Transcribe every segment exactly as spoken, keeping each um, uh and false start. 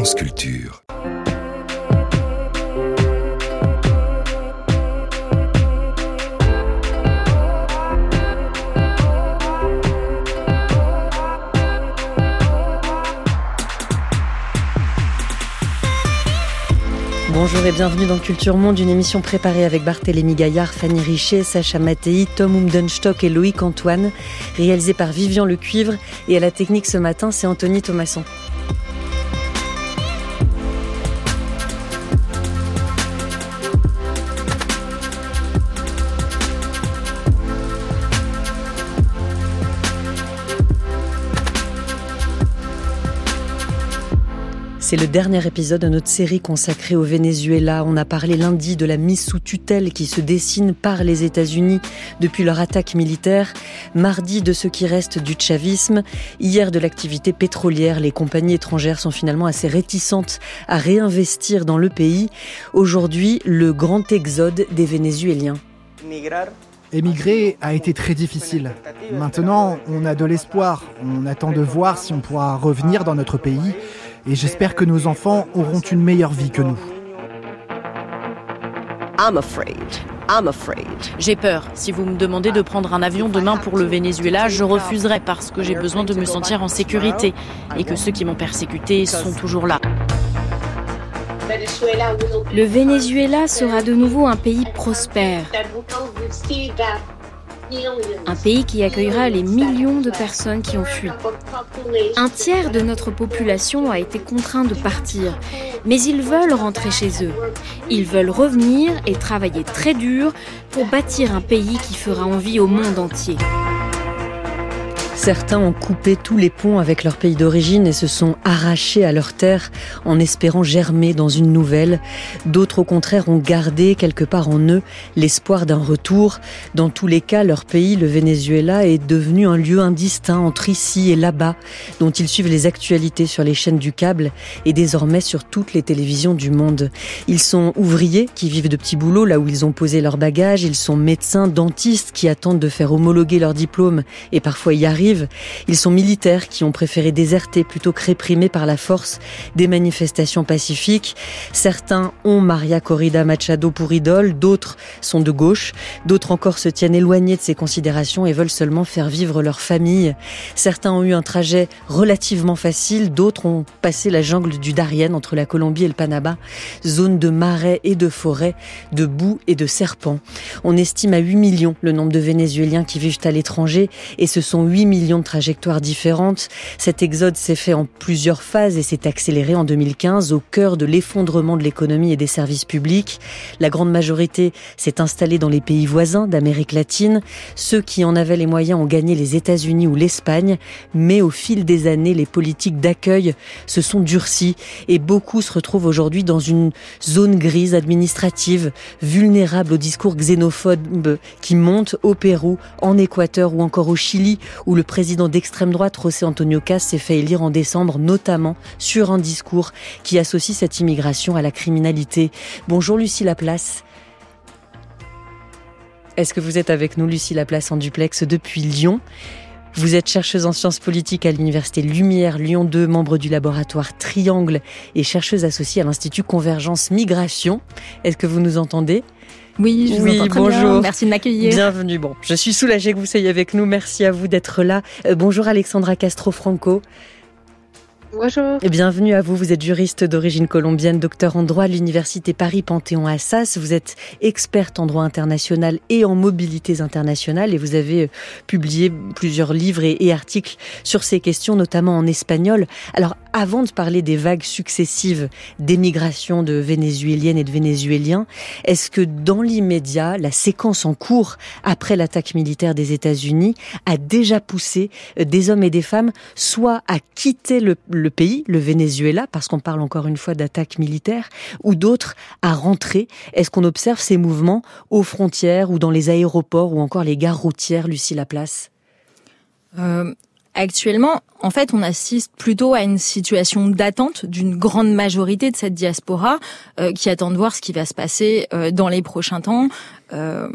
France Culture. Bonjour et bienvenue dans Culture Monde, une émission préparée avec Barthélémy Gaillard, Fanny Richet, Sacha Mattei, Tom Umdenstock et Loïc Antoine, réalisée par Vivian Lecuivre, et à la technique ce matin, c'est Anthony Thomasson. C'est le dernier épisode de notre série consacrée au Venezuela. On a parlé lundi de la mise sous tutelle qui se dessine par les États-Unis depuis leur attaque militaire. Mardi de ce qui reste du chavisme. Hier de l'activité pétrolière. Les compagnies étrangères sont finalement assez réticentes à réinvestir dans le pays. Aujourd'hui, le grand exode des Vénézuéliens. Émigrer a été très difficile. Maintenant, on a de l'espoir. On attend de voir si on pourra revenir dans notre pays. Et j'espère que nos enfants auront une meilleure vie que nous. I'm afraid. I'm afraid. J'ai peur. Si vous me demandez de prendre un avion demain pour le Venezuela, je refuserai parce que j'ai besoin de me sentir en sécurité et que ceux qui m'ont persécuté sont toujours là. Le Venezuela sera de nouveau un pays prospère. Un pays qui accueillera les millions de personnes qui ont fui. Un tiers de notre population a été contraint de partir, mais ils veulent rentrer chez eux. Ils veulent revenir et travailler très dur pour bâtir un pays qui fera envie au monde entier. Certains ont coupé tous les ponts avec leur pays d'origine et se sont arrachés à leur terre en espérant germer dans une nouvelle. D'autres, au contraire, ont gardé quelque part en eux l'espoir d'un retour. Dans tous les cas, leur pays, le Venezuela, est devenu un lieu indistinct entre ici et là-bas, dont ils suivent les actualités sur les chaînes du câble et désormais sur toutes les télévisions du monde. Ils sont ouvriers qui vivent de petits boulots là où ils ont posé leurs bagages. Ils sont médecins, dentistes qui attendent de faire homologuer leur diplôme et parfois y arrivent. Ils sont militaires qui ont préféré déserter plutôt que réprimer par la force des manifestations pacifiques. Certains ont Maria Corrida Machado pour idole, d'autres sont de gauche, d'autres encore se tiennent éloignés de ces considérations et veulent seulement faire vivre leur famille. Certains ont eu un trajet relativement facile, d'autres ont passé la jungle du Darién entre la Colombie et le Panama, zone de marais et de forêts, de boue et de serpents. On estime à huit millions le nombre de Vénézuéliens qui vivent à l'étranger et ce sont huit millions de trajectoires différentes. Cet exode s'est fait en plusieurs phases et s'est accéléré en deux mille quinze au cœur de l'effondrement de l'économie et des services publics. La grande majorité s'est installée dans les pays voisins d'Amérique latine. Ceux qui en avaient les moyens ont gagné les États-Unis ou l'Espagne, mais au fil des années, les politiques d'accueil se sont durcies et beaucoup se retrouvent aujourd'hui dans une zone grise administrative, vulnérable aux discours xénophobes qui montent au Pérou, en Équateur ou encore au Chili, où le président d'extrême droite, José Antonio Caz, s'est fait élire en décembre, notamment sur un discours qui associe cette immigration à la criminalité. Bonjour Lucie Laplace. Est-ce que vous êtes avec nous, Lucie Laplace, en duplex depuis Lyon ? Vous êtes chercheuse en sciences politiques à l'université Lumière Lyon deux, membre du laboratoire Triangle et chercheuse associée à l'Institut Convergence Migration. Est-ce que vous nous entendez ? Oui, je vous oui, entends très bonjour. bien. Merci de m'accueillir. Bienvenue. Bon, je suis soulagée que vous soyez avec nous. Merci à vous d'être là. Euh, bonjour Alexandra Castro-Franco. Bonjour. Et bienvenue à vous. Vous êtes juriste d'origine colombienne, docteur en droit à l'université Paris-Panthéon-Assas. Vous êtes experte en droit international et en mobilités internationales et vous avez publié plusieurs livres et, et articles sur ces questions, notamment en espagnol. Alors, avant de parler des vagues successives d'émigration de Vénézuéliennes et de Vénézuéliens, est-ce que dans l'immédiat, la séquence en cours après l'attaque militaire des États-Unis a déjà poussé des hommes et des femmes soit à quitter le, le pays, le Venezuela, parce qu'on parle encore une fois d'attaque militaire, ou d'autres à rentrer? Est-ce qu'on observe ces mouvements aux frontières ou dans les aéroports ou encore les gares routières, Lucie Laplace? euh... Actuellement, en fait, on assiste plutôt à une situation d'attente d'une grande majorité de cette diaspora euh, qui attend de voir ce qui va se passer euh, dans les prochains temps. Euh,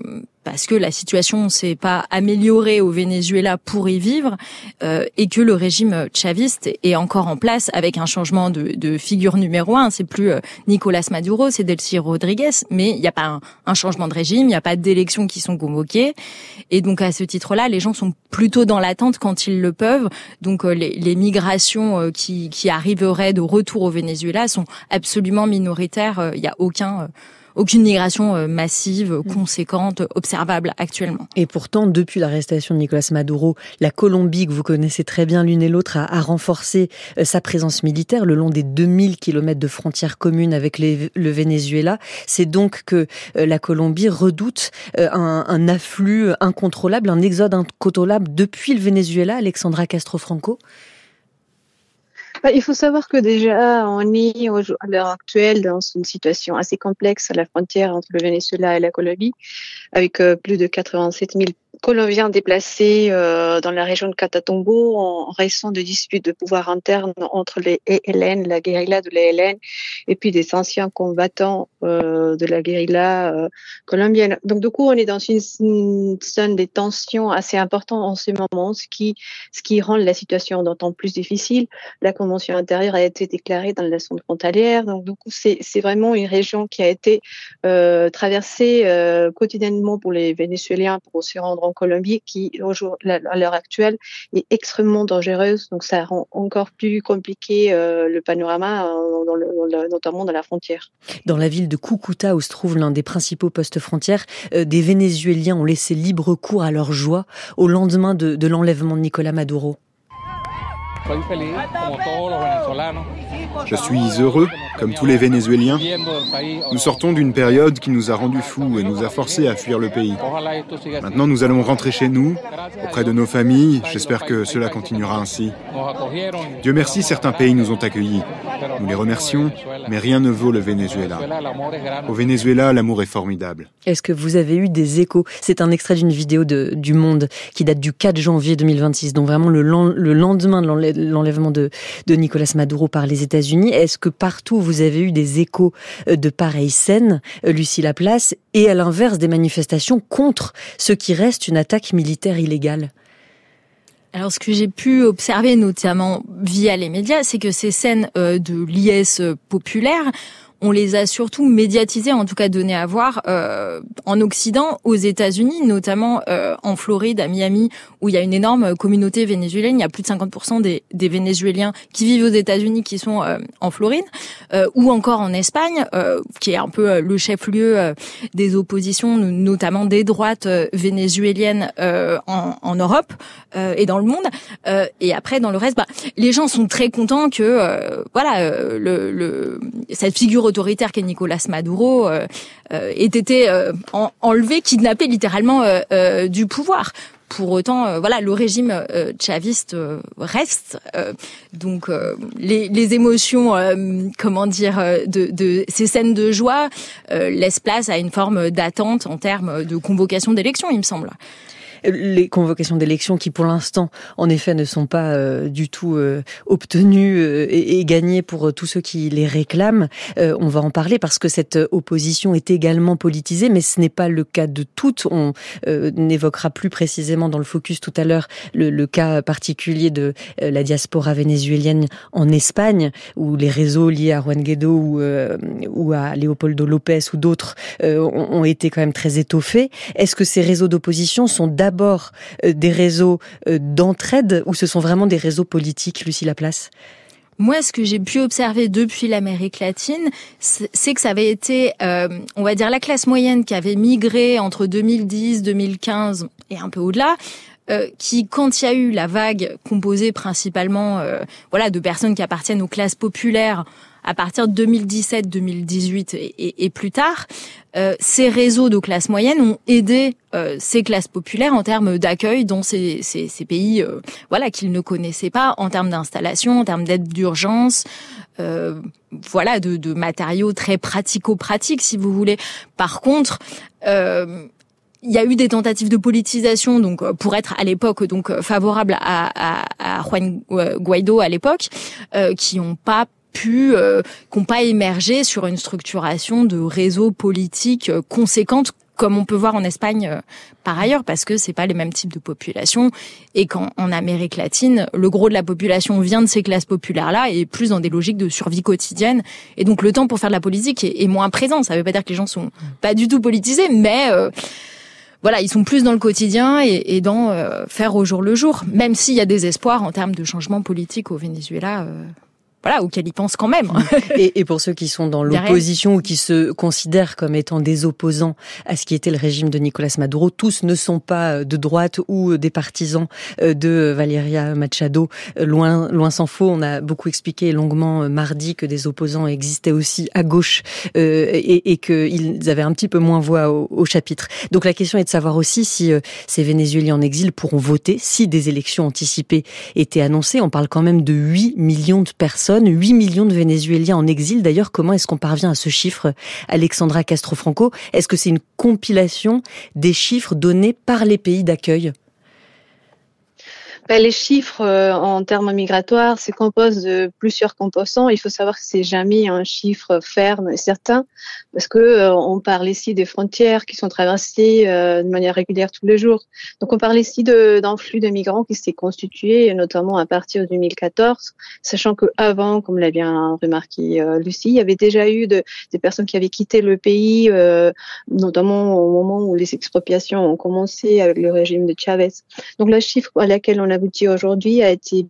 parce que la situation s'est pas améliorée au Venezuela pour y vivre, euh, et que le régime chaviste est encore en place avec un changement de, de figure numéro un. C'est plus euh, Nicolas Maduro, c'est Delcy Rodriguez, mais il n'y a pas un, un changement de régime, il n'y a pas d'élections qui sont convoquées, et donc à ce titre-là, les gens sont plutôt dans l'attente quand ils le peuvent. Donc euh, les, les migrations euh, qui, qui arriveraient de retour au Venezuela sont absolument minoritaires. Il euh, n'y a aucun euh, Aucune migration massive, conséquente, observable actuellement. Et pourtant, depuis l'arrestation de Nicolas Maduro, la Colombie, que vous connaissez très bien l'une et l'autre, a, a renforcé sa présence militaire le long des deux mille kilomètres de frontières communes avec les, le Venezuela. C'est donc que la Colombie redoute un, un afflux incontrôlable, un exode incontrôlable depuis le Venezuela. Alexandra Castro-Franco. Il faut savoir que déjà, on est à l'heure actuelle dans une situation assez complexe à la frontière entre le Venezuela et la Colombie, avec plus de quatre-vingt-sept mille Colombiens déplacés euh, dans la région de Catatumbo en raison de disputes de pouvoir interne entre les E L N, la guérilla de l'E L N, et puis des anciens combattants euh, de la guérilla euh, colombienne. Donc du coup, on est dans une, une zone de tensions assez importante en ce moment, ce qui, ce qui rend la situation d'autant plus difficile. La convention intérieure a été déclarée dans la zone frontalière, donc du coup, c'est, c'est vraiment une région qui a été euh, traversée euh, quotidiennement pour les Vénézuéliens pour se rendre en Colombie, qui à l'heure actuelle est extrêmement dangereuse. Donc ça rend encore plus compliqué euh, le panorama, euh, dans le, dans le, notamment dans la frontière. Dans la ville de Cúcuta, où se trouve l'un des principaux postes frontières, euh, des Vénézuéliens ont laissé libre cours à leur joie au lendemain de, de l'enlèvement de Nicolas Maduro. Je suis heureux, comme tous les Vénézuéliens. Nous sortons d'une période qui nous a rendus fous et nous a forcés à fuir le pays. Maintenant, nous allons rentrer chez nous, auprès de nos familles. J'espère que cela continuera ainsi. Dieu merci, certains pays nous ont accueillis. Nous les remercions, mais rien ne vaut le Venezuela. Au Venezuela, l'amour est formidable. Est-ce que vous avez eu des échos ? C'est un extrait d'une vidéo de, du Monde qui date du quatre janvier deux mille vingt-six, donc vraiment le, le lendemain de l'enlèvement l'enlèvement de, de Nicolas Maduro par les États-Unis. Est-ce que partout vous avez eu des échos de pareilles scènes, Lucie Laplace, et à l'inverse des manifestations contre ce qui reste une attaque militaire illégale ? Alors, ce que j'ai pu observer, notamment via les médias, c'est que ces scènes euh, de liesse populaire, on les a surtout médiatisées, en tout cas données à voir euh, en Occident, aux États-Unis, notamment euh, en Floride, à Miami, où il y a une énorme communauté vénézuélienne. Il y a plus de cinquante pour cent des, des Vénézuéliens qui vivent aux États-Unis qui sont euh, en Floride, euh, ou encore en Espagne, euh, qui est un peu le chef-lieu euh, des oppositions, notamment des droites euh, vénézuéliennes euh, en, en Europe euh, et dans le monde. Euh, et après, dans le reste, bah, les gens sont très contents que euh, voilà euh, le, le cette figure autoritaire qu'est Nicolas Maduro euh, euh, ait été euh, en, enlevé, kidnappé littéralement euh, euh, du pouvoir. Pour autant, euh, voilà, le régime euh, chaviste euh, reste. Euh, donc, euh, les, les émotions, euh, comment dire, de, de ces scènes de joie euh, laissent place à une forme d'attente en termes de convocation d'élections, il me semble. Les convocations d'élections qui, pour l'instant, en effet, ne sont pas euh, du tout euh, obtenues euh, et, et gagnées pour euh, tous ceux qui les réclament. Euh, on va en parler parce que cette opposition est également politisée, mais ce n'est pas le cas de toutes. On euh, évoquera plus précisément dans le focus tout à l'heure le, le cas particulier de euh, la diaspora vénézuélienne en Espagne, où les réseaux liés à Juan Guaidó ou, euh, ou à Leopoldo López ou d'autres euh, ont, ont été quand même très étoffés. Est-ce que ces réseaux d'opposition sont d'abord d'abord euh, des réseaux euh, d'entraide ou ce sont vraiment des réseaux politiques, Lucie Laplace ? Moi, ce que j'ai pu observer depuis l'Amérique latine, c'est que ça avait été, euh, on va dire, la classe moyenne qui avait migré entre deux mille dix, deux mille quinze et un peu au-delà, euh, qui, quand il y a eu la vague composée principalement euh, voilà, de personnes qui appartiennent aux classes populaires, à partir de deux mille dix-sept, deux mille dix-huit et, et, et plus tard, euh, ces réseaux de classe moyenne ont aidé euh, ces classes populaires en termes d'accueil dans ces, ces, ces pays euh, voilà, qu'ils ne connaissaient pas, en termes d'installation, en termes d'aide d'urgence, euh, voilà, de, de matériaux très pratico-pratiques, si vous voulez. Par contre, euh, il y a eu des tentatives de politisation, donc pour être à l'époque donc favorable à, à, à Juan Guaidó à l'époque, euh, qui n'ont pas pu, euh, qui n'ont pas émergé sur une structuration de réseaux politiques conséquentes comme on peut voir en Espagne euh, par ailleurs, parce que c'est pas les mêmes types de population, et qu'en en Amérique latine, le gros de la population vient de ces classes populaires-là et est plus dans des logiques de survie quotidienne, et donc le temps pour faire de la politique est, est moins présent. Ça veut pas dire que les gens sont pas du tout politisés, mais euh, voilà, ils sont plus dans le quotidien et, et dans euh, faire au jour le jour, même s'il y a des espoirs en termes de changement politique au Venezuela. Euh, Voilà, auquel ils pensent quand même. Et, et pour ceux qui sont dans l'opposition ou qui se considèrent comme étant des opposants à ce qui était le régime de Nicolas Maduro, tous ne sont pas de droite ou des partisans de Valeria Machado. Loin, loin s'en faut. On a beaucoup expliqué longuement mardi que des opposants existaient aussi à gauche euh, et, et qu'ils avaient un petit peu moins voix au, au chapitre. Donc la question est de savoir aussi si euh, ces Vénézuéliens en exil pourront voter, si des élections anticipées étaient annoncées. On parle quand même de huit millions de personnes. huit millions de Vénézuéliens en exil. D'ailleurs, comment est-ce qu'on parvient à ce chiffre, Alexandra Castro-Franco? Est-ce que c'est une compilation des chiffres donnés par les pays d'accueil? Ben, les chiffres euh, en termes migratoires se composent de plusieurs composants. Il faut savoir que c'est jamais un chiffre ferme et certain, parce que euh, on parle ici des frontières qui sont traversées euh, de manière régulière tous les jours. Donc on parle ici de, d'un flux de migrants qui s'est constitué, notamment à partir de deux mille quatorze, sachant que avant, comme l'a bien remarqué euh, Lucie, il y avait déjà eu de, des personnes qui avaient quitté le pays, euh, notamment au moment où les expropriations ont commencé avec le régime de Chavez. Donc le chiffre à laquelle on aboutit aujourd'hui a été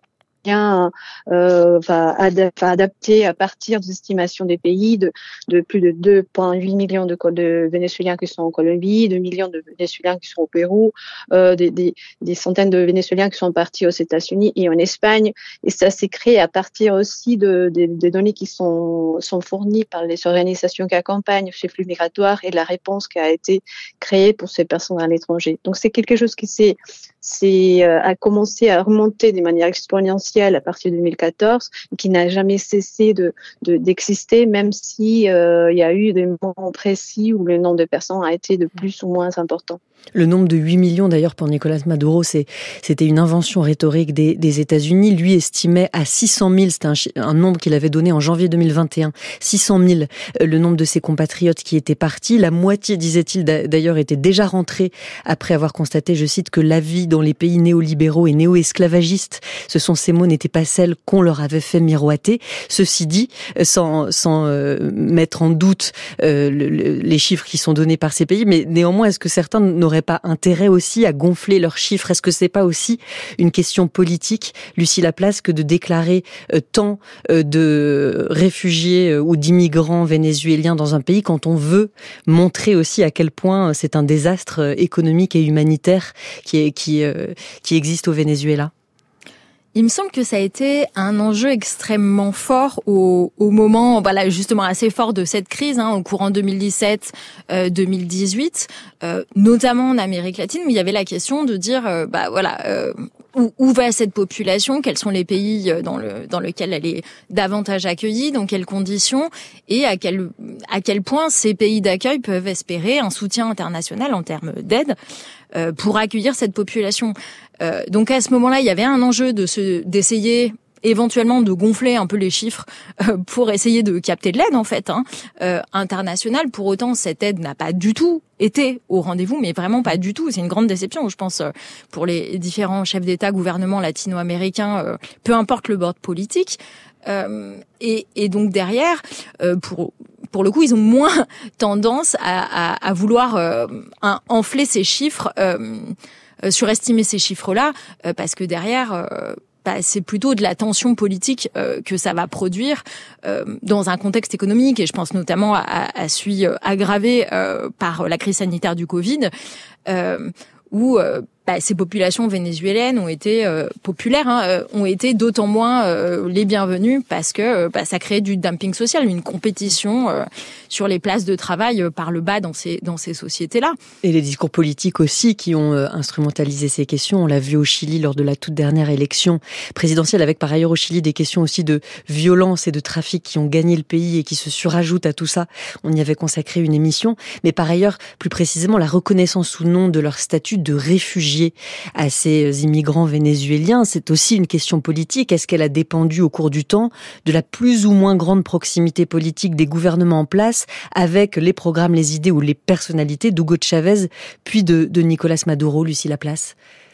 bien euh, va, adap- va adapter à partir des estimations des pays de, de plus de deux virgule huit millions de, de Vénézuéliens qui sont en Colombie, deux millions de Vénézuéliens qui sont au Pérou, euh, des, des, des centaines de Vénézuéliens qui sont partis aux États-Unis et en Espagne. Et ça s'est créé à partir aussi de, de, des données qui sont, sont fournies par les organisations qui accompagnent ces flux migratoires et de la réponse qui a été créée pour ces personnes à l'étranger. Donc c'est quelque chose qui s'est, s'est, euh, a commencé à remonter de manière exponentielle à partir de deux mille quatorze, qui n'a jamais cessé de, de d'exister, même si euh, il y a eu des moments précis où le nombre de personnes a été de plus ou moins important. Le nombre de huit millions, d'ailleurs, pour Nicolas Maduro, c'est, c'était une invention rhétorique des, des États-Unis. Lui estimait à six cent mille, c'était un, un nombre qu'il avait donné en janvier deux mille vingt et un, six cent mille, le nombre de ses compatriotes qui étaient partis. La moitié, disait-il d'ailleurs, était déjà rentrée après avoir constaté, je cite, que la vie dans les pays néolibéraux et néo-esclavagistes, ce sont ces mots, n'étaient pas celles qu'on leur avait fait miroiter. Ceci dit, sans, sans euh, mettre en doute euh, le, le, les chiffres qui sont donnés par ces pays, mais néanmoins, est-ce que certains n'auraient pas intérêt aussi à gonfler leurs chiffres? Est-ce que c'est pas aussi une question politique, Lucie Laplace, que de déclarer euh, tant euh, de réfugiés euh, ou d'immigrants vénézuéliens dans un pays quand on veut montrer aussi à quel point c'est un désastre euh, économique et humanitaire qui, est, qui, euh, qui existe au Venezuela? Il me semble que ça a été un enjeu extrêmement fort au, au moment, voilà, justement assez fort de cette crise, hein, au courant deux mille dix-sept deux mille dix-huit, euh, notamment en Amérique latine, où il y avait la question de dire, euh, bah voilà, euh, où, où va cette population, quels sont les pays dans le dans lesquels elle est davantage accueillie, dans quelles conditions, et à quel à quel point ces pays d'accueil peuvent espérer un soutien international en termes d'aide euh, pour accueillir cette population. Euh, donc à ce moment-là, il y avait un enjeu de se, d'essayer éventuellement de gonfler un peu les chiffres euh, pour essayer de capter de l'aide en fait, hein, euh, internationale. Pour autant, cette aide n'a pas du tout été au rendez-vous, mais vraiment pas du tout. C'est une grande déception, je pense, euh, pour les différents chefs d'État, gouvernements latino-américains, euh, peu importe le bord politique. Euh, et, et donc derrière, euh, pour pour le coup, ils ont moins tendance à, à, à vouloir euh, un, enfler ces chiffres. Euh, Euh, surestimer ces chiffres-là, euh, parce que derrière, euh, bah, c'est plutôt de la tension politique euh, que ça va produire euh, dans un contexte économique, et je pense notamment à, à, à celui euh, aggravé euh, par la crise sanitaire du Covid, euh, où euh, bah, ces populations vénézuéliennes ont été euh, populaires, hein, euh, ont été d'autant moins euh, les bienvenues parce que euh, bah, ça crée du dumping social, une compétition euh, sur les places de travail euh, par le bas dans ces dans ces sociétés-là. Et les discours politiques aussi qui ont euh, instrumentalisé ces questions. On l'a vu au Chili lors de la toute dernière élection présidentielle, avec par ailleurs au Chili des questions aussi de violence et de trafic qui ont gagné le pays et qui se surajoutent à tout ça. On y avait consacré une émission. Mais par ailleurs, plus précisément, la reconnaissance ou non de leur statut de réfugié réfugiés à ces immigrants vénézuéliens. C'est aussi une question politique. Est-ce qu'elle a dépendu au cours du temps de la plus ou moins grande proximité politique des gouvernements en place avec les programmes, les idées ou les personnalités d'Hugo Chavez, puis de, de Nicolas Maduro, Lucie Laplace?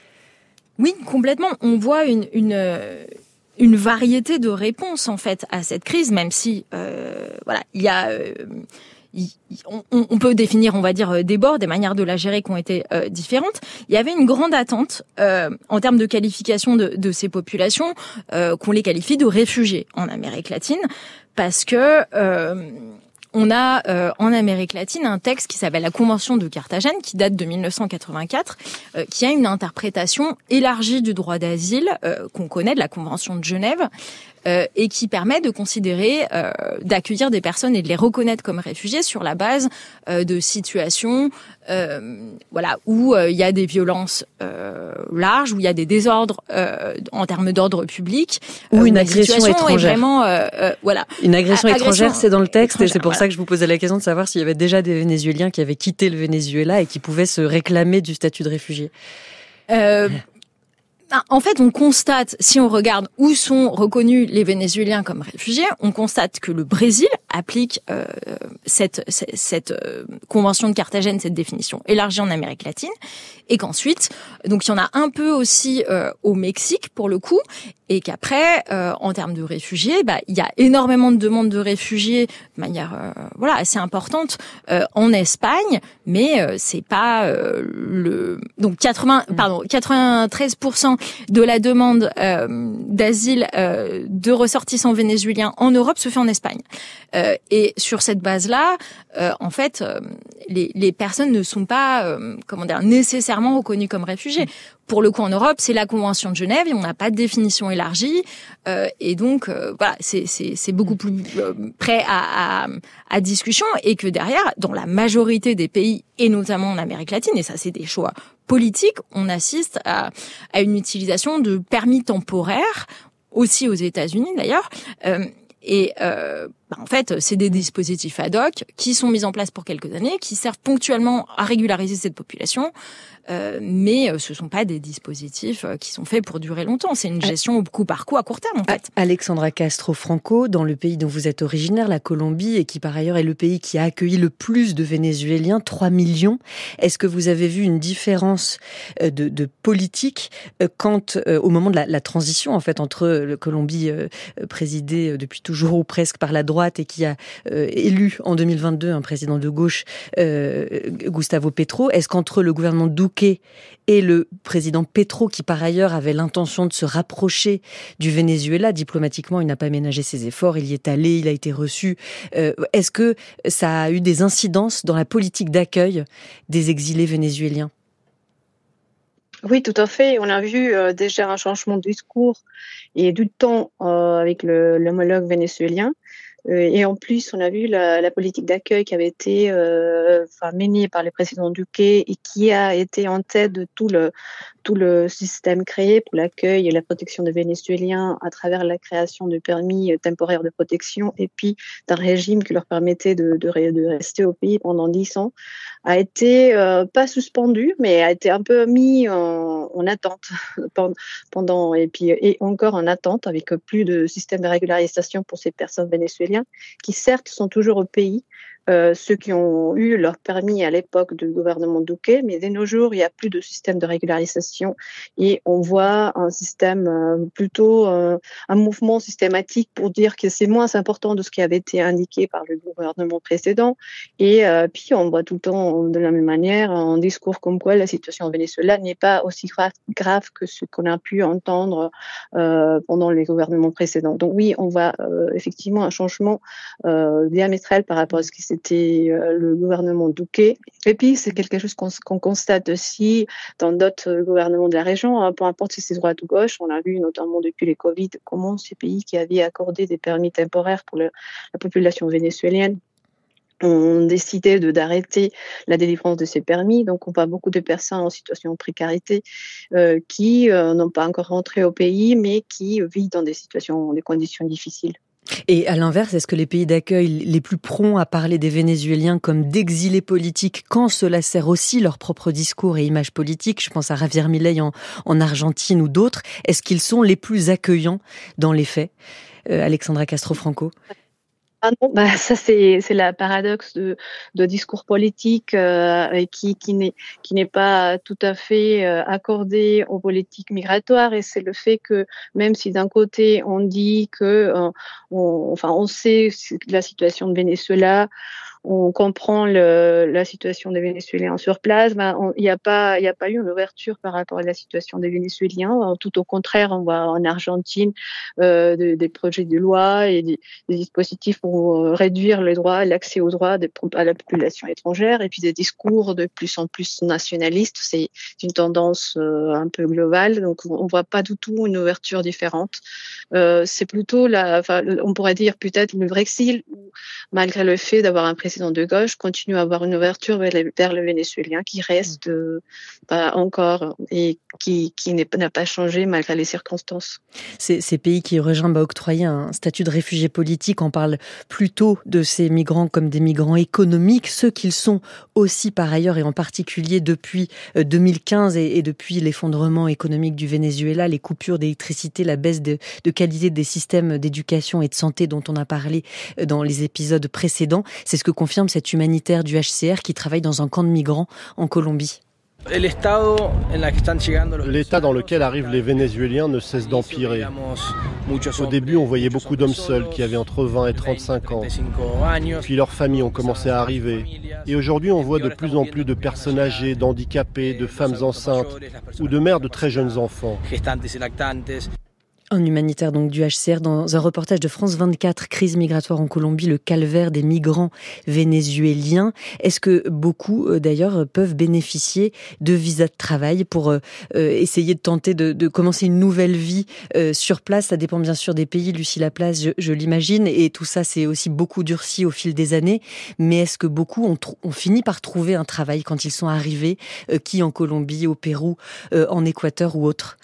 Oui, complètement. On voit une... une une variété de réponses en fait à cette crise, même si euh, voilà, il y a euh, il, on, on peut définir, on va dire, des bords, des manières de la gérer qui ont été euh, différentes. Il y avait une grande attente euh, en termes de qualification de, de ces populations, euh, qu'on les qualifie de réfugiés en Amérique latine, parce que euh, on a euh, en Amérique latine un texte qui s'appelle la Convention de Carthagène, qui date de mille neuf cent quatre-vingt-quatre, euh, qui a une interprétation élargie du droit d'asile euh, qu'on connaît de la Convention de Genève, euh, et qui permet de considérer, euh, d'accueillir des personnes et de les reconnaître comme réfugiés sur la base euh, de situations, euh, voilà, où euh, il y a des violences euh, larges, où il y a des désordres euh, en termes d'ordre public, ou euh, une où agression étrangère. Vraiment, euh, euh, voilà, une agression, agression étrangère, c'est dans le texte, et c'est pour voilà. ça que je vous posais la question de savoir s'il y avait déjà des Vénézuéliens qui avaient quitté le Venezuela et qui pouvaient se réclamer du statut de réfugié. Euh, En fait, on constate, si on regarde où sont reconnus les Vénézuéliens comme réfugiés, on constate que le Brésil applique euh, cette, cette, cette euh, convention de Carthagène, cette définition élargie en Amérique latine, et qu'ensuite, donc il y en a un peu aussi euh, au Mexique pour le coup, et qu'après, euh, en termes de réfugiés, bah il y a énormément de demandes de réfugiés de manière euh, voilà assez importante euh, en Espagne, mais euh, c'est pas euh, le donc quatre-vingts pardon quatre-vingt-treize pour cent de la demande euh, d'asile euh, de ressortissants vénézuéliens en Europe se fait en Espagne. Euh, et sur cette base-là, euh, en fait, euh, les, les personnes ne sont pas euh, comment dire nécessairement reconnues comme réfugiés. Pour le coup, en Europe, c'est la Convention de Genève et on n'a pas de définition élargie. Euh, et donc, euh, voilà, c'est, c'est, c'est beaucoup plus euh, prêt à, à, à discussion. Et que derrière, dans la majorité des pays, et notamment en Amérique latine, et ça, c'est des choix politiques, on assiste à, à une utilisation de permis temporaires, aussi aux États-Unis d'ailleurs. Euh, Et euh, bah en fait, c'est des dispositifs ad hoc qui sont mis en place pour quelques années, qui servent ponctuellement à régulariser cette population, euh, mais ce sont pas des dispositifs qui sont faits pour durer longtemps. C'est une gestion au coup par coup à court terme, en fait. Alexandra Castro-Franco, dans le pays dont vous êtes originaire, la Colombie, et qui par ailleurs est le pays qui a accueilli le plus de Vénézuéliens, trois millions. Est-ce que vous avez vu une différence de, de politique quand, au moment de la, la transition, en fait, entre la Colombie présidée depuis toujours ou presque par la droite et qui a euh, élu en deux mille vingt-deux un président de gauche, euh, Gustavo Petro. Est-ce qu'entre le gouvernement Duque et le président Petro, qui par ailleurs avait l'intention de se rapprocher du Venezuela, diplomatiquement, il n'a pas ménagé ses efforts, il y est allé, il a été reçu. Euh, est-ce que ça a eu des incidences dans la politique d'accueil des exilés vénézuéliens ? Oui, tout à fait. On a vu euh, déjà un changement de discours et du temps euh, avec le, l'homologue vénézuélien. Euh, et en plus, on a vu la, la politique d'accueil qui avait été euh, enfin, menée par le président Duque et qui a été en tête de tout le, tout le système créé pour l'accueil et la protection des Vénézuéliens à travers la création de permis temporaires de protection et puis d'un régime qui leur permettait de, de, de rester au pays pendant dix ans, a été euh, pas suspendu, mais a été un peu mis en, en attente pendant et puis et encore en attente avec plus de système de régularisation pour ces personnes vénézuéliennes qui certes sont toujours au pays, euh, ceux qui ont eu leur permis à l'époque du gouvernement Duque, mais de nos jours il n'y a plus de système de régularisation et on voit un système euh, plutôt euh, un mouvement systématique pour dire que c'est moins important de ce qui avait été indiqué par le gouvernement précédent et euh, puis on voit tout le temps de la même manière un discours comme quoi la situation au Venezuela n'est pas aussi grave, grave que ce qu'on a pu entendre euh, pendant les gouvernements précédents. Donc oui, on voit euh, effectivement un changement euh, diamétral par rapport à ce qui c'était euh, le gouvernement Duque. Et puis c'est quelque chose qu'on, qu'on constate aussi dans d'autres gouvernements de la région, hein, peu importe si c'est droite ou gauche. On a vu notamment depuis les Covid comment ces pays qui avaient accordé des permis temporaires pour le, la population vénézuélienne ont décidé de, d'arrêter la délivrance de ces permis. Donc, on voit beaucoup de personnes en situation de précarité euh, qui euh, n'ont pas encore rentré au pays, mais qui vivent dans des situations, des conditions difficiles. Et à l'inverse, est-ce que les pays d'accueil les plus prompts à parler des Vénézuéliens comme d'exilés politiques, quand cela sert aussi leur propre discours et image politique, je pense à Javier Milei en, en Argentine ou d'autres, est-ce qu'ils sont les plus accueillants dans les faits, euh, Alexandra Castro-Franco? Ah non, bah ça c'est c'est la paradoxe de de discours politique euh, qui qui n'est qui n'est pas tout à fait euh, accordé aux politiques migratoires, et c'est le fait que même si d'un côté on dit que euh, on, enfin on sait la situation de Venezuela, on comprend le, la situation des Vénézuéliens sur place, ben il n'y a pas il y a pas eu une ouverture par rapport à la situation des Vénézuéliens. Tout au contraire, on voit en Argentine euh, des, des projets de loi et des, des dispositifs pour réduire les droits, l'accès aux droits de, à la population étrangère, et puis des discours de plus en plus nationalistes. C'est une tendance euh, un peu globale, donc on voit pas du tout une ouverture différente. Euh, c'est plutôt la, enfin, on pourrait dire peut-être le Brexit, où, malgré le fait d'avoir un président de gauche, continue à avoir une ouverture vers, les, vers le Vénézuélien qui reste euh, pas encore et qui, qui n'est, n'a pas changé malgré les circonstances. Ces, ces pays qui rejoignent à octroyer un statut de réfugié politique, on parle plutôt de ces migrants comme des migrants économiques, ceux qu'ils sont aussi par ailleurs, et en particulier depuis deux mille quinze et, et depuis l'effondrement économique du Venezuela, les coupures d'électricité, la baisse de, de qualité des systèmes d'éducation et de santé dont on a parlé dans les épisodes précédents. C'est ce que confirme cet humanitaire du H C R qui travaille dans un camp de migrants en Colombie. L'état dans lequel arrivent les Vénézuéliens ne cesse d'empirer. Au début, on voyait beaucoup d'hommes seuls qui avaient entre vingt et trente-cinq ans. Puis leurs familles ont commencé à arriver. Et aujourd'hui, on voit de plus en plus de personnes âgées, d'handicapés, de femmes enceintes ou de mères de très jeunes enfants. Un humanitaire donc du H C R dans un reportage de France vingt-quatre, crise migratoire en Colombie, le calvaire des migrants vénézuéliens. Est-ce que beaucoup d'ailleurs peuvent bénéficier de visas de travail pour euh, essayer de tenter de, de commencer une nouvelle vie euh, sur place? Ça dépend bien sûr des pays, Lucie Laplace, je, je l'imagine, et tout ça c'est aussi beaucoup durci au fil des années. Mais est-ce que beaucoup ont, ont fini par trouver un travail quand ils sont arrivés, euh, qui en Colombie, au Pérou, euh, en Équateur ou autre?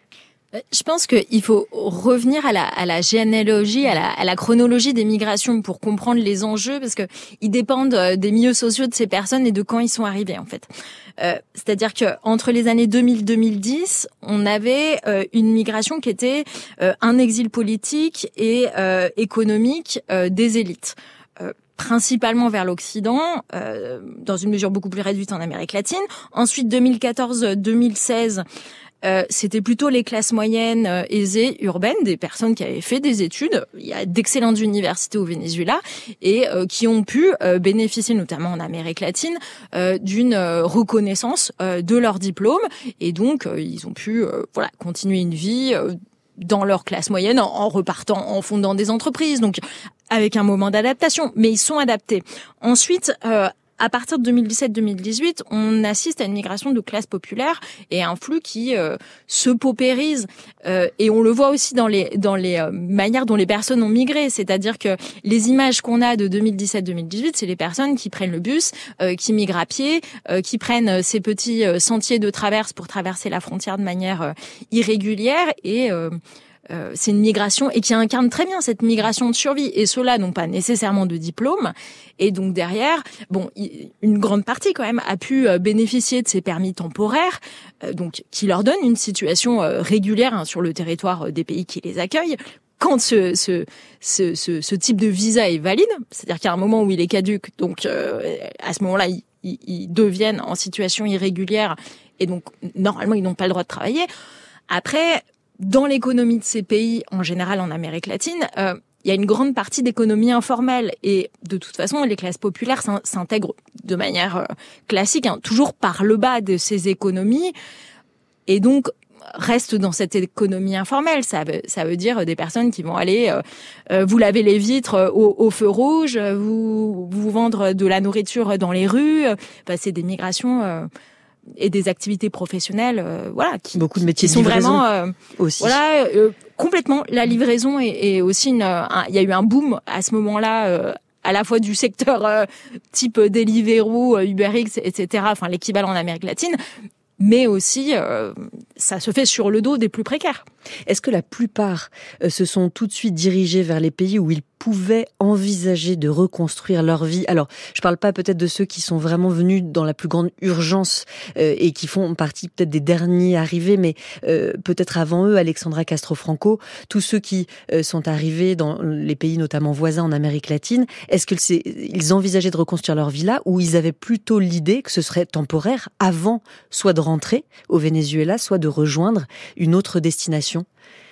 Je pense qu'il faut revenir à la, à la généalogie, à la, à la chronologie des migrations pour comprendre les enjeux, parce que ils dépendent des milieux sociaux de ces personnes et de quand ils sont arrivés, en fait. Euh, c'est-à-dire que entre les années deux mille et deux mille dix, on avait euh, une migration qui était euh, un exil politique et euh, économique euh, des élites. Euh, principalement vers l'Occident, euh, dans une mesure beaucoup plus réduite en Amérique latine. Ensuite, deux mille quatorze deux mille seize, Euh, c'était plutôt les classes moyennes euh, aisées, urbaines, des personnes qui avaient fait des études. Il y a d'excellentes universités au Venezuela et euh, qui ont pu euh, bénéficier, notamment en Amérique latine, euh, d'une euh, reconnaissance euh, de leur diplôme. Et donc, euh, ils ont pu euh, voilà continuer une vie euh, dans leur classe moyenne en, en repartant, en fondant des entreprises. Donc, avec un moment d'adaptation. Mais ils sont adaptés. Ensuite, euh, à partir de deux mille dix-sept deux mille dix-huit, on assiste à une migration de classe populaire et un flux qui euh, se paupérise. Euh, et on le voit aussi dans les dans les euh, manières dont les personnes ont migré. C'est-à-dire que les images qu'on a de deux mille dix-sept deux mille dix-huit, c'est les personnes qui prennent le bus, euh, qui migrent à pied, euh, qui prennent ces petits euh, sentiers de traverse pour traverser la frontière de manière euh, irrégulière et euh, Euh, c'est une migration et qui incarne très bien cette migration de survie, et ceux-là n'ont pas nécessairement de diplôme, et donc derrière, bon, une grande partie quand même a pu bénéficier de ces permis temporaires, euh, donc qui leur donnent une situation euh, régulière hein, sur le territoire des pays qui les accueillent. Quand ce, ce, ce, ce, ce type de visa est valide, c'est-à-dire qu'il y a un moment où il est caduc, donc euh, à ce moment-là, ils, ils, ils deviennent en situation irrégulière, et donc normalement ils n'ont pas le droit de travailler. Après, dans l'économie de ces pays, en général en Amérique latine, euh, il y a une grande partie d'économie informelle. Et de toute façon, les classes populaires s'intègrent de manière euh, classique, hein, toujours par le bas de ces économies. Et donc, restent dans cette économie informelle. Ça veut, ça veut dire des personnes qui vont aller euh, euh, vous laver les vitres au, au feu rouge, vous, vous vendre de la nourriture dans les rues. Enfin, c'est des migrations... Euh, et des activités professionnelles, euh, voilà, qui, beaucoup de métiers qui sont de livraison vraiment, euh, aussi. Voilà, euh, complètement. La livraison est, est aussi une. Il y a eu un boom à ce moment-là, euh, à la fois du secteur euh, type Deliveroo, Uber Eats, et cetera. Enfin, l'équivalent en Amérique latine, mais aussi euh, ça se fait sur le dos des plus précaires. Est-ce que la plupart euh, se sont tout de suite dirigés vers les pays où ils pouvaient envisager de reconstruire leur vie? Alors, je parle pas peut-être de ceux qui sont vraiment venus dans la plus grande urgence euh, et qui font partie peut-être des derniers arrivés, mais euh, peut-être avant eux, Alexandra Castro-Franco, tous ceux qui euh, sont arrivés dans les pays notamment voisins en Amérique latine, est-ce qu'ils envisageaient de reconstruire leur vie là, ou ils avaient plutôt l'idée que ce serait temporaire avant soit de rentrer au Venezuela, soit de rejoindre une autre destination?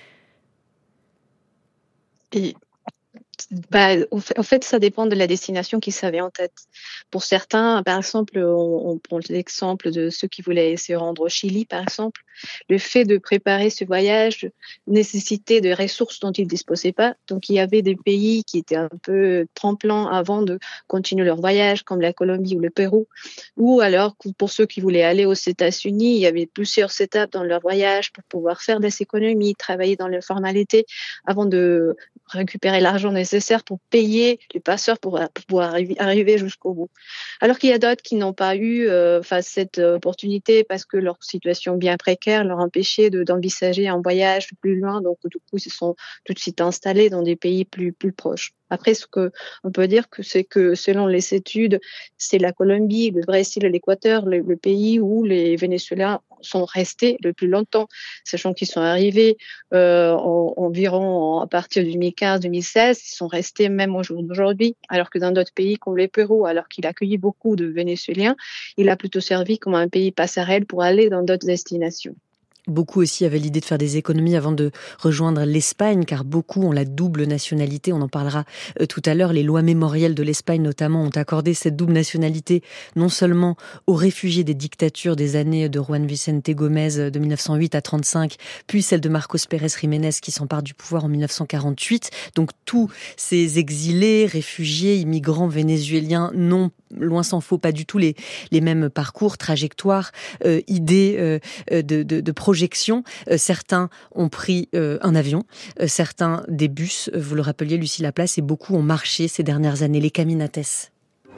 Et bah, en fait, ça dépend de la destination qu'ils avaient en tête. Pour certains, par exemple, on, on prend l'exemple de ceux qui voulaient se rendre au Chili, par exemple. Le fait de préparer ce voyage nécessitait des ressources dont ils ne disposaient pas. Donc, il y avait des pays qui étaient un peu tremplins avant de continuer leur voyage, comme la Colombie ou le Pérou. Ou alors, pour ceux qui voulaient aller aux États-Unis, il y avait plusieurs étapes dans leur voyage pour pouvoir faire des économies, travailler dans les formalités avant de récupérer l'argent nécessaire pour payer les passeurs pour, pour pouvoir arriver jusqu'au bout. Alors qu'il y a d'autres qui n'ont pas eu euh, cette opportunité parce que leur situation bien précaire leur empêchait de, d'envisager un voyage plus loin. Donc, du coup, ils se sont tout de suite installés dans des pays plus, plus proches. Après, ce que on peut dire, que c'est que selon les études, c'est la Colombie, le Brésil et l'Équateur, le, le pays où les Vénézuéliens sont restés le plus longtemps, sachant qu'ils sont arrivés euh, en, environ à partir du deux mille quinze deux mille seize, ils sont restés même au jour d'aujourd'hui, alors que dans d'autres pays comme le Pérou, alors qu'il a accueilli beaucoup de Vénézuéliens, il a plutôt servi comme un pays passerelle pour aller dans d'autres destinations. Beaucoup aussi avaient l'idée de faire des économies avant de rejoindre l'Espagne, car beaucoup ont la double nationalité. On en parlera euh, tout à l'heure. Les lois mémorielles de l'Espagne, notamment, ont accordé cette double nationalité non seulement aux réfugiés des dictatures des années de Juan Vicente Gómez de mille neuf cent huit à trente-cinq, puis celle de Marcos Pérez Jiménez qui s'empare du pouvoir en mille neuf cent quarante-huit. Donc tous ces exilés, réfugiés, immigrants vénézuéliens n'ont, loin s'en faut, pas du tout les, les mêmes parcours, trajectoires, euh, idées euh, de, de, de projection. Euh, certains ont pris euh, un avion, euh, certains des bus, euh, vous le rappeliez Lucie Laplace, et beaucoup ont marché ces dernières années, les caminates.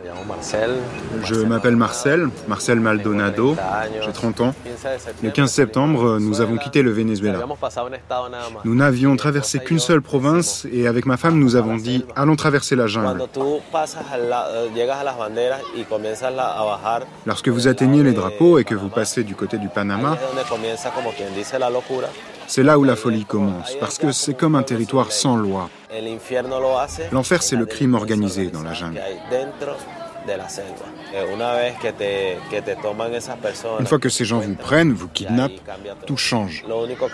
Je m'appelle Marcel, Marcel Maldonado, j'ai trente ans. Le quinze septembre, nous avons quitté le Venezuela. Nous n'avions traversé qu'une seule province et avec ma femme, nous avons dit « Allons traverser la jungle ». Lorsque vous atteignez les drapeaux et que vous passez du côté du Panama, c'est là où la folie commence, parce que c'est comme un territoire sans loi. L'enfer, c'est le crime organisé dans la jungle. Une fois que ces gens vous prennent, vous kidnappent, tout change.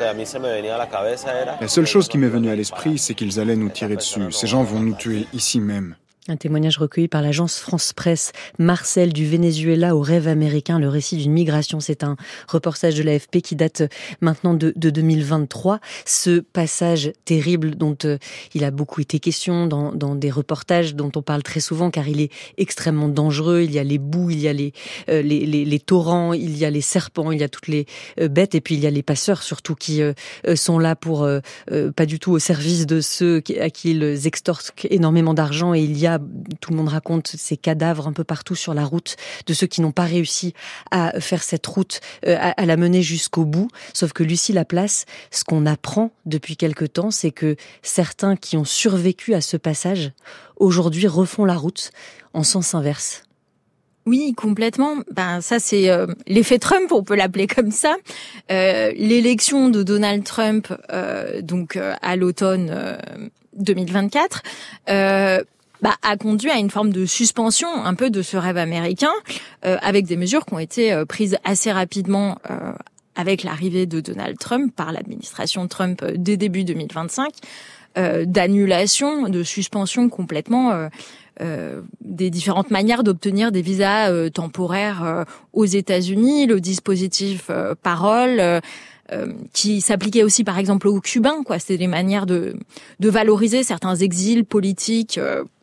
La seule chose qui m'est venue à l'esprit, c'est qu'ils allaient nous tirer dessus. Ces gens vont nous tuer ici même. Un témoignage recueilli par l'agence France Presse. Marcel, du Venezuela au rêve américain, le récit d'une migration. C'est un reportage de l'A F P qui date maintenant de, de deux mille vingt-trois. Ce passage terrible dont euh, il a beaucoup été question dans, dans des reportages dont on parle très souvent car il est extrêmement dangereux. Il y a les boues, il y a les, euh, les, les, les torrents, il y a les serpents, il y a toutes les euh, bêtes et puis il y a les passeurs surtout qui euh, sont là pour euh, euh, pas du tout au service de ceux qui, à qui ils extorquent énormément d'argent et il y a tout le monde raconte ces cadavres un peu partout sur la route de ceux qui n'ont pas réussi à faire cette route, à, à la mener jusqu'au bout. Sauf que Lucie Laplace, ce qu'on apprend depuis quelque temps, c'est que certains qui ont survécu à ce passage, aujourd'hui refont la route en sens inverse. Oui, complètement. Ben ça c'est euh, l'effet Trump, on peut l'appeler comme ça. Euh, l'élection de Donald Trump, euh, donc euh, à l'automne euh, deux mille vingt-quatre. Euh, Bah, a conduit à une forme de suspension un peu de ce rêve américain, euh, avec des mesures qui ont été euh, prises assez rapidement euh, avec l'arrivée de Donald Trump par l'administration Trump euh, dès début deux mille vingt-cinq, euh, d'annulation, de suspension complètement euh, euh, des différentes manières d'obtenir des visas euh, temporaires euh, aux États-Unis, le dispositif euh, Parole. Euh, Euh, qui s'appliquait aussi par exemple aux Cubains, quoi. C'était des manières de de valoriser certains exils politiques euh,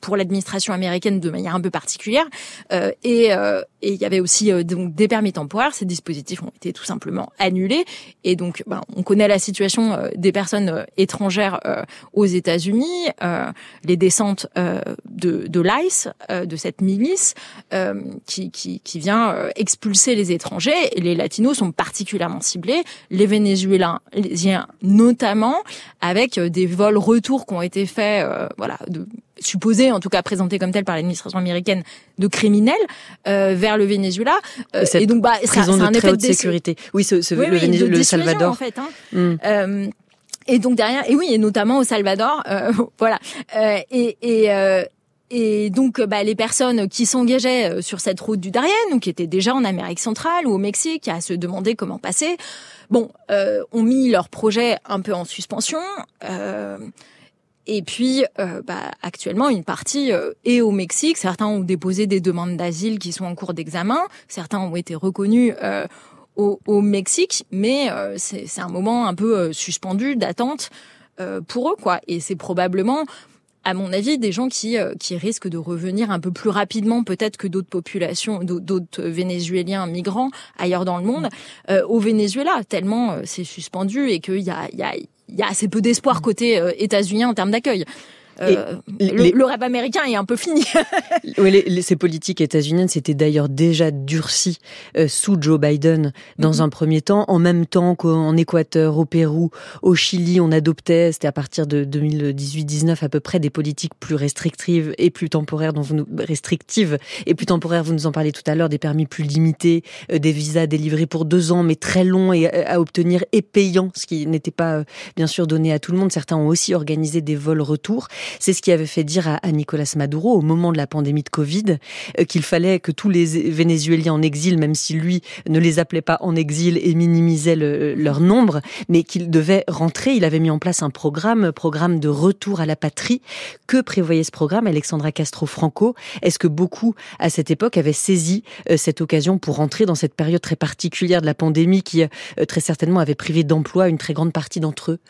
pour l'administration américaine de manière un peu particulière. Euh, et euh, et il y avait aussi euh, donc des permis temporaires. Ces dispositifs ont été tout simplement annulés. Et donc, ben, on connaît la situation euh, des personnes euh, étrangères euh, aux États-Unis, euh, les descentes euh, de, de l'I C E, euh, de cette milice euh, qui, qui, qui vient euh, expulser les étrangers. Et les Latinos sont particulièrement ciblés, les Vénézuéliens notamment, avec euh, des vols retours qui ont été faits, euh, voilà, de, supposés en tout cas présentés comme tels par l'administration américaine, de criminels euh, vers le Venezuela. Euh, et, et donc, bah, ça, c'est un effet très haute de sécurité. Oui, ce, ce, oui, le, oui, Venezuela, de le Salvador. En fait, hein. Mm. Euh, et donc derrière, et oui, et notamment au Salvador, euh, voilà. Euh, et et euh, Et donc, bah, les personnes qui s'engageaient sur cette route du Darién, ou qui étaient déjà en Amérique centrale ou au Mexique, à se demander comment passer, bon, euh, ont mis leur projet un peu en suspension. Euh, et puis, euh, bah, actuellement, une partie euh, est au Mexique. Certains ont déposé des demandes d'asile qui sont en cours d'examen. Certains ont été reconnus euh, au, au Mexique, mais euh, c'est, c'est un moment un peu euh, suspendu d'attente euh, pour eux, quoi. Et c'est probablement, à mon avis, des gens qui euh, qui risquent de revenir un peu plus rapidement, peut-être que d'autres populations, d'autres Vénézuéliens migrants ailleurs dans le monde, euh, au Venezuela, tellement euh, c'est suspendu et qu'il y a il y a il y a assez peu d'espoir côté euh, états-unien en termes d'accueil. Euh, les, le, le rêve américain est un peu fini. Oui, les, les, ces politiques états-uniennes s'étaient d'ailleurs déjà durcies euh, sous Joe Biden dans mm-hmm. un premier temps, en même temps qu'en Équateur, au Pérou, au Chili, on adoptait, c'était à partir de deux mille dix-huit dix-neuf à peu près, des politiques plus restrictives et plus temporaires, dont vous nous, restrictives et plus temporaires, vous nous en parlez tout à l'heure, des permis plus limités, euh, des visas délivrés pour deux ans, mais très longs et, euh, à obtenir et payants, ce qui n'était pas euh, bien sûr donné à tout le monde. Certains ont aussi organisé des vols retour. C'est ce qui avait fait dire à, à Nicolas Maduro au moment de la pandémie de Covid euh, qu'il fallait que tous les Vénézuéliens en exil, même si lui ne les appelait pas en exil et minimisait le, leur nombre, mais qu'ils devaient rentrer. Il avait mis en place un programme, programme de retour à la patrie. Que prévoyait ce programme, Alexandra Castro-Franco? Est-ce que beaucoup, à cette époque, avaient saisi euh, cette occasion pour rentrer dans cette période très particulière de la pandémie qui, euh, très certainement, avait privé d'emploi une très grande partie d'entre eux?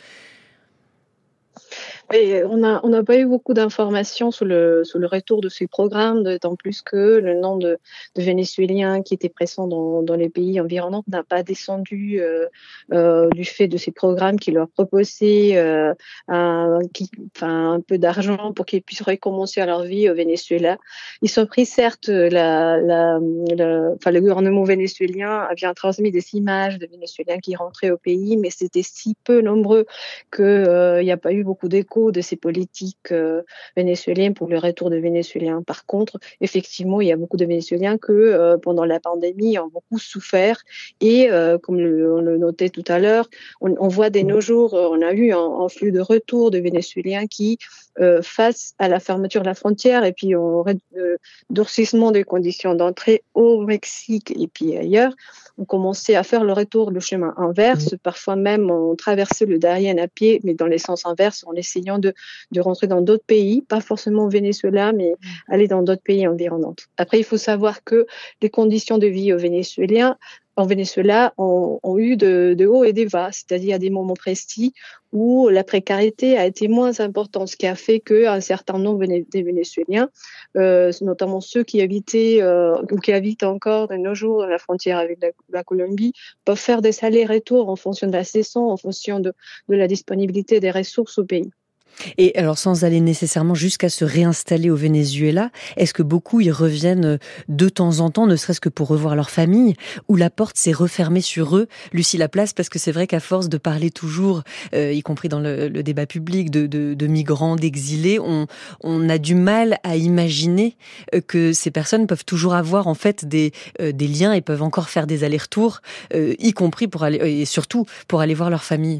Oui, on a on n'a pas eu beaucoup d'informations sur le sur le retour de ces programmes, d'autant plus que le nombre de, de Vénézuéliens qui étaient présents dans dans les pays environnants n'a pas descendu euh, euh, du fait de ces programmes qui leur proposaient euh, un qui enfin un peu d'argent pour qu'ils puissent recommencer leur vie au Venezuela. Ils ont pris certes la la, la enfin le gouvernement vénézuélien a bien transmis des images de Vénézuéliens qui rentraient au pays, mais c'était si peu nombreux que euh, il n'y a pas eu beaucoup d'écho de ces politiques euh, vénézuéliennes pour le retour de Vénézuéliens. Par contre, effectivement, il y a beaucoup de Vénézuéliens que euh, pendant la pandémie ont beaucoup souffert et euh, comme le, on le notait tout à l'heure, on, on voit dès nos jours, on a eu un, un flux de retour de Vénézuéliens qui, euh, face à la fermeture de la frontière et puis au euh, durcissement des conditions d'entrée au Mexique et puis ailleurs, on commençait à faire le retour, le chemin inverse. Parfois même, on traversait le Darién à pied, mais dans les sens inverses, en essayant de, de rentrer dans d'autres pays, pas forcément au Venezuela, mais aller dans d'autres pays environnants. Après, il faut savoir que les conditions de vie aux Vénézuéliens, en Venezuela, ont, ont eu de, de hauts et des bas, c'est-à-dire à des moments précis où la précarité a été moins importante, ce qui a fait qu'un certain nombre des Vénézuéliens, euh, notamment ceux qui habitaient euh, ou qui habitent encore de nos jours à la frontière avec la, la Colombie, peuvent faire des allers-retours en fonction de la saison, en fonction de, de la disponibilité des ressources au pays. Et alors, sans aller nécessairement jusqu'à se réinstaller au Venezuela, est-ce que beaucoup y reviennent de temps en temps, ne serait-ce que pour revoir leur famille, ou la porte s'est refermée sur eux? Lucie Laplace, parce que c'est vrai qu'à force de parler toujours, euh, y compris dans le, le débat public, de, de, de migrants, d'exilés, on, on a du mal à imaginer que ces personnes peuvent toujours avoir en fait des, euh, des liens et peuvent encore faire des allers-retours, euh, y compris pour aller, et surtout pour aller voir leur famille.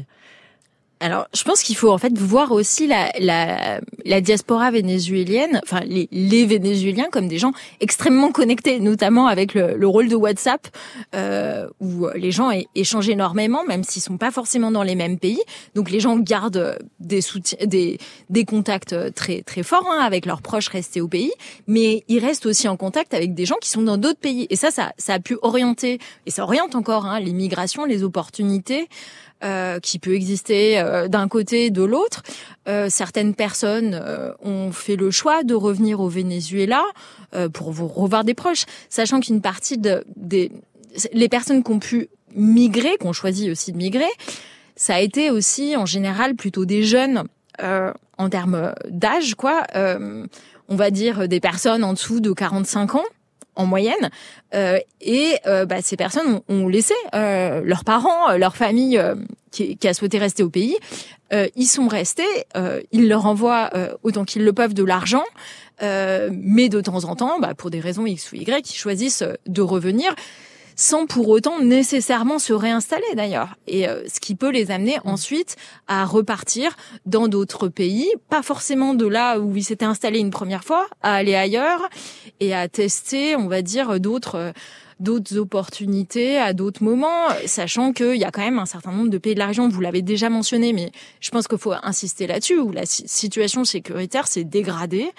Alors, je pense qu'il faut en fait voir aussi la, la, la diaspora vénézuélienne, enfin les, les Vénézuéliens comme des gens extrêmement connectés, notamment avec le, le rôle de WhatsApp, euh, où les gens échangent énormément, même s'ils sont pas forcément dans les mêmes pays. Donc les gens gardent des soutiens, des, des contacts très très forts hein, avec leurs proches restés au pays, mais ils restent aussi en contact avec des gens qui sont dans d'autres pays. Et ça, ça, ça a pu orienter, et ça oriente encore hein, les migrations, les opportunités. euh, qui peut exister euh, d'un côté et de l'autre. Euh, certaines personnes euh, ont fait le choix de revenir au Venezuela euh, pour vous revoir des proches, sachant qu'une partie de, des les personnes qui ont pu migrer, qui ont choisi aussi de migrer, ça a été aussi en général plutôt des jeunes euh, en termes d'âge, quoi. Euh, on va dire des personnes en dessous de quarante-cinq ans en moyenne, euh, et euh, bah, ces personnes ont, ont laissé euh, leurs parents, leur famille euh, qui, qui a souhaité rester au pays. Euh, ils sont restés, euh, ils leur envoient euh, autant qu'ils le peuvent de l'argent, euh, mais de temps en temps, bah, pour des raisons X ou Y, ils choisissent de revenir, sans pour autant nécessairement se réinstaller d'ailleurs. Et euh, ce qui peut les amener ensuite à repartir dans d'autres pays, pas forcément de là où ils s'étaient installés une première fois, à aller ailleurs et à tester, on va dire, d'autres euh, d'autres opportunités à d'autres moments, sachant qu'il y a quand même un certain nombre de pays de la région, vous l'avez déjà mentionné, mais je pense qu'il faut insister là-dessus, où la situation sécuritaire s'est dégradée.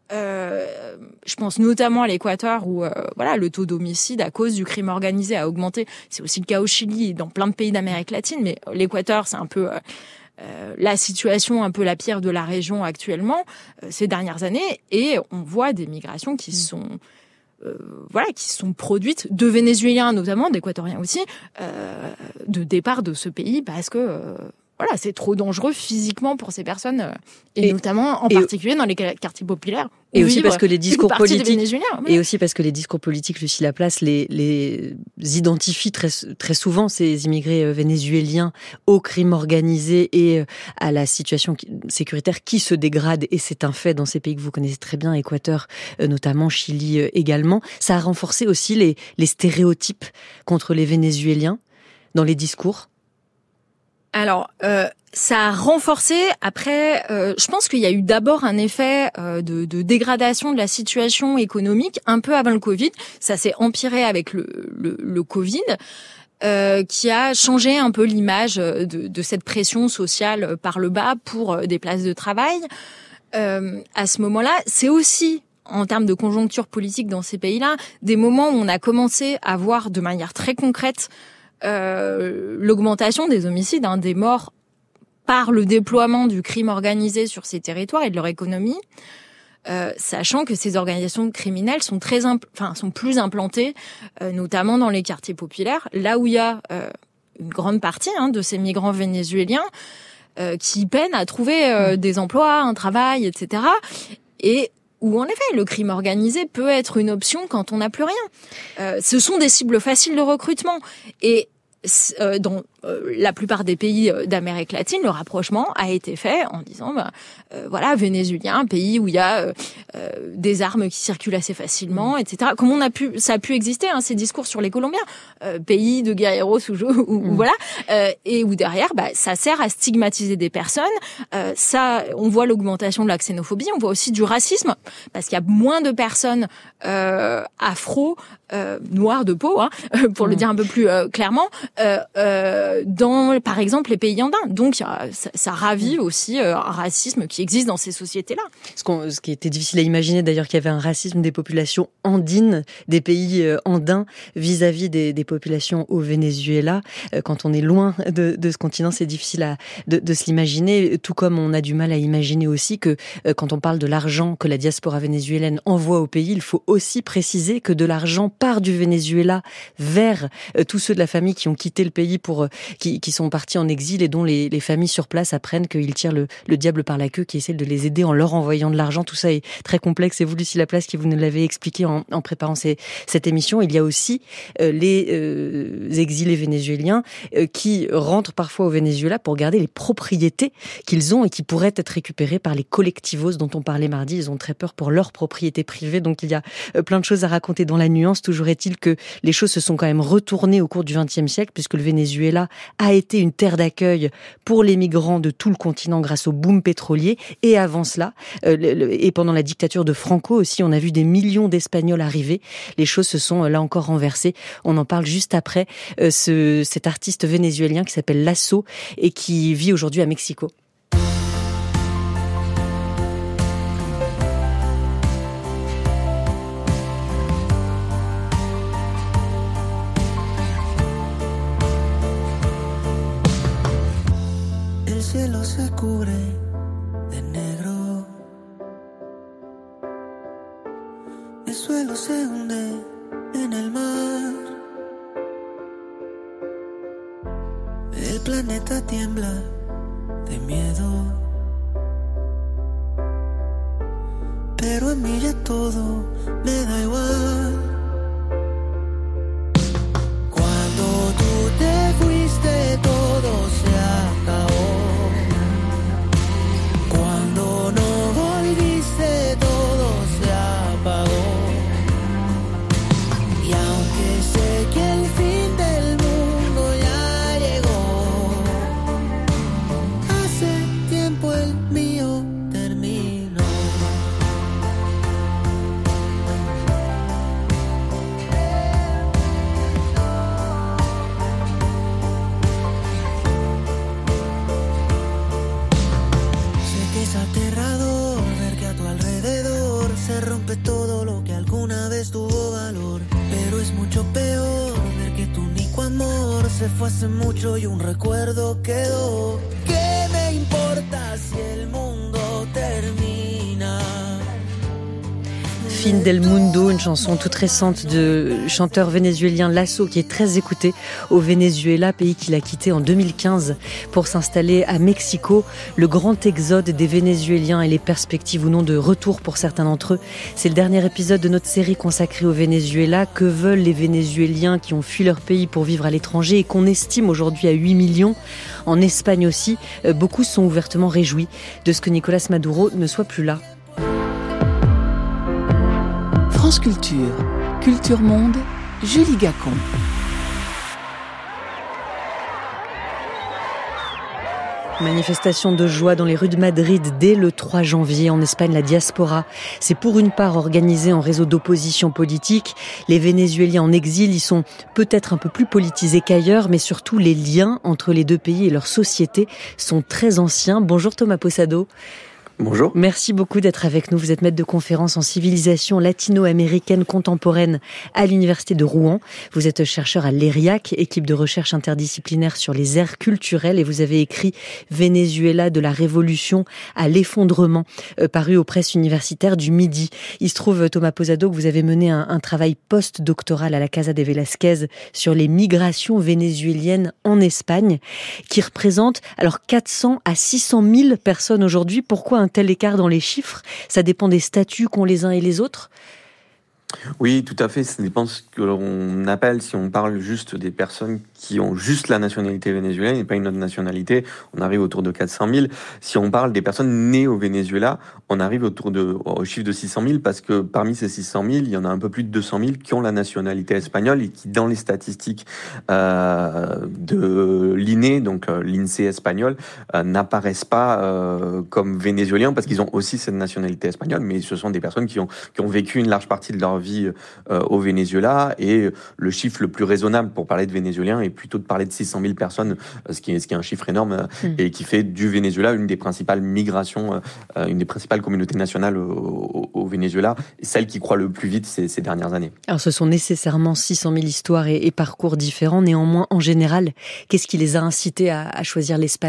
Euh, je pense notamment à l'Équateur où euh, voilà, le taux d'homicide à cause du crime organisé a augmenté. C'est aussi le cas au Chili et dans plein de pays d'Amérique latine, mais l'Équateur, c'est un peu euh, euh, la situation un peu la pire de la région actuellement euh, ces dernières années, et on voit des migrations qui sont euh, voilà, qui sont produites de Vénézuéliens notamment, d'Équatoriens aussi, euh, de départ de ce pays parce que euh, voilà, c'est trop dangereux physiquement pour ces personnes, euh, et, et notamment en et particulier dans les quartiers populaires. Et aussi parce que les discours politiques, ouais. et aussi parce que les discours politiques, Lucie Laplace, les, les identifient très, très souvent ces immigrés vénézuéliens au crime organisé et à la situation sécuritaire qui se dégrade, et c'est un fait dans ces pays que vous connaissez très bien, Équateur notamment, Chili également. Ça a renforcé aussi les, les stéréotypes contre les Vénézuéliens dans les discours. Alors, euh, ça a renforcé. Après, euh, je pense qu'il y a eu d'abord un effet euh, de, de dégradation de la situation économique un peu avant le Covid. Ça s'est empiré avec le, le, le Covid, euh, qui a changé un peu l'image de, de cette pression sociale par le bas pour des places de travail. Euh, à ce moment-là, c'est aussi, en termes de conjoncture politique dans ces pays-là, des moments où on a commencé à voir de manière très concrète Euh, l'augmentation des homicides, hein, des morts par le déploiement du crime organisé sur ces territoires et de leur économie, euh, sachant que ces organisations criminelles sont très, impl- enfin, sont plus implantées, euh, notamment dans les quartiers populaires, là où il y a euh, une grande partie hein, de ces migrants vénézuéliens euh, qui peinent à trouver euh, des emplois, un travail, et cetera. Et où en effet le crime organisé peut être une option quand on n'a plus rien. Euh, ce sont des cibles faciles de recrutement, et euh, dans euh, la plupart des pays d'Amérique latine, le rapprochement a été fait en disant bah, euh, voilà, Vénézuélien, un pays où il y a euh, euh, des armes qui circulent assez facilement, et cetera. Comme on a pu, ça a pu exister hein, ces discours sur les Colombiens, euh, pays de guerrieros ou, ou, mmh. ou voilà, euh, et où derrière, bah, ça sert à stigmatiser des personnes. Euh, ça, on voit l'augmentation de la xénophobie, on voit aussi du racisme parce qu'il y a moins de personnes euh, afro, euh, noires de peau, hein, pour mmh. le dire un peu plus euh, clairement. Euh, euh, dans, par exemple, les pays andins. Donc, ça, ça ravive aussi euh, un racisme qui existe dans ces sociétés-là. Ce, qu'on, ce qui était difficile à imaginer, d'ailleurs, qu'il y avait un racisme des populations andines, des pays euh, andins, vis-à-vis des, des populations au Venezuela. Euh, quand on est loin de, de ce continent, c'est difficile à, de, de se l'imaginer, tout comme on a du mal à imaginer aussi que euh, quand on parle de l'argent que la diaspora vénézuélienne envoie au pays, il faut aussi préciser que de l'argent part du Venezuela vers euh, tous ceux de la famille qui ont quitté le pays pour, euh, qui, qui sont partis en exil et dont les, les familles sur place apprennent qu'ils tirent le, le diable par la queue, qui essaient de les aider en leur envoyant de l'argent. Tout ça est très complexe et vous, Lucie Laplace, qui vous nous l'avez expliqué en, en préparant ces, cette émission, il y a aussi euh, les euh, exilés vénézuéliens euh, qui rentrent parfois au Venezuela pour garder les propriétés qu'ils ont et qui pourraient être récupérées par les collectivos dont on parlait mardi. Ils ont très peur pour leur propriété privée, donc il y a euh, plein de choses à raconter dans la nuance. Toujours est-il que les choses se sont quand même retournées au cours du vingtième siècle, puisque le Venezuela a été une terre d'accueil pour les migrants de tout le continent grâce au boom pétrolier. Et avant cela, euh, le, et pendant la dictature de Franco aussi, on a vu des millions d'Espagnols arriver. Les choses se sont là encore renversées. On en parle juste après euh, ce, cet artiste vénézuélien qui s'appelle Lasso et qui vit aujourd'hui à Mexico. el suelo se hunde en el mar. El planeta tiembla de miedo, pero a mí ya todo me da igual. Cuando tú te fuiste todo se acabó. Cuando no volviste todo se apagó. Y aunque sé que el fin del mundo ya llegó, hace tiempo el mío terminó. Sé que es aterrador ver que a tu alrededor se rompe todo lo que alguna vez tuvo valor. Pero es mucho peor ver que tu único amor se fue hace mucho y un recuerdo quedó. ¿Qué me importa si el mundo termina? Fin del Mundo, une chanson toute récente de chanteur vénézuélien Lasso qui est très écouté au Venezuela, pays qu'il a quitté en deux mille quinze pour s'installer à Mexico. Le grand exode des Vénézuéliens et les perspectives ou non de retour pour certains d'entre eux. C'est le dernier épisode de notre série consacrée au Venezuela. Que veulent les Vénézuéliens qui ont fui leur pays pour vivre à l'étranger et qu'on estime aujourd'hui à huit millions? En Espagne aussi, beaucoup sont ouvertement réjouis de ce que Nicolas Maduro ne soit plus là. France Culture, Culture Monde, Julie Gacon. Manifestation de joie dans les rues de Madrid dès le trois janvier. En Espagne, la diaspora s'est pour une part organisée en réseau d'opposition politique. Les Vénézuéliens en exil y sont peut-être un peu plus politisés qu'ailleurs, mais surtout les liens entre les deux pays et leur société sont très anciens. Bonjour Thomas Posado. Bonjour. Merci beaucoup d'être avec nous. Vous êtes maître de conférence en civilisation latino-américaine contemporaine à l'Université de Rouen. Vous êtes chercheur à l'E R I A C, équipe de recherche interdisciplinaire sur les aires culturelles, et vous avez écrit Venezuela de la révolution à l'effondrement, euh, paru aux presses universitaires du Midi. Il se trouve, Thomas Posado, que vous avez mené un, un travail post-doctoral à la Casa de Velázquez sur les migrations vénézuéliennes en Espagne, qui représente alors quatre cents à six cent mille personnes aujourd'hui. Pourquoi un tel écart dans les chiffres? Ça dépend des statuts qu'ont les uns et les autres? Oui, tout à fait. Ça dépend de ce que l'on appelle, si on parle juste des personnes qui ont juste la nationalité vénézuélienne et pas une autre nationalité, on arrive autour de quatre cent mille. Si on parle des personnes nées au Venezuela, on arrive autour de, au chiffre de six cent mille, parce que parmi ces six cent mille, il y en a un peu plus de deux cent mille qui ont la nationalité espagnole et qui, dans les statistiques euh, de l'I N E, donc euh, l'INSEE espagnol, euh, n'apparaissent pas euh, comme vénézuéliens parce qu'ils ont aussi cette nationalité espagnole, mais ce sont des personnes qui ont, qui ont vécu une large partie de leur vie euh, au Venezuela, et le chiffre le plus raisonnable pour parler de Vénézuéliens est plutôt de parler de six cent mille personnes, ce qui est, ce qui est un chiffre énorme, mmh. et qui fait du Venezuela une des principales migrations, euh, une des principales communautés nationales au, au, au Venezuela, et celle qui croît le plus vite ces, ces dernières années. Alors ce sont nécessairement six cent mille histoires et, et parcours différents, néanmoins en général, qu'est-ce qui les a incités à, à choisir l'Espagne ?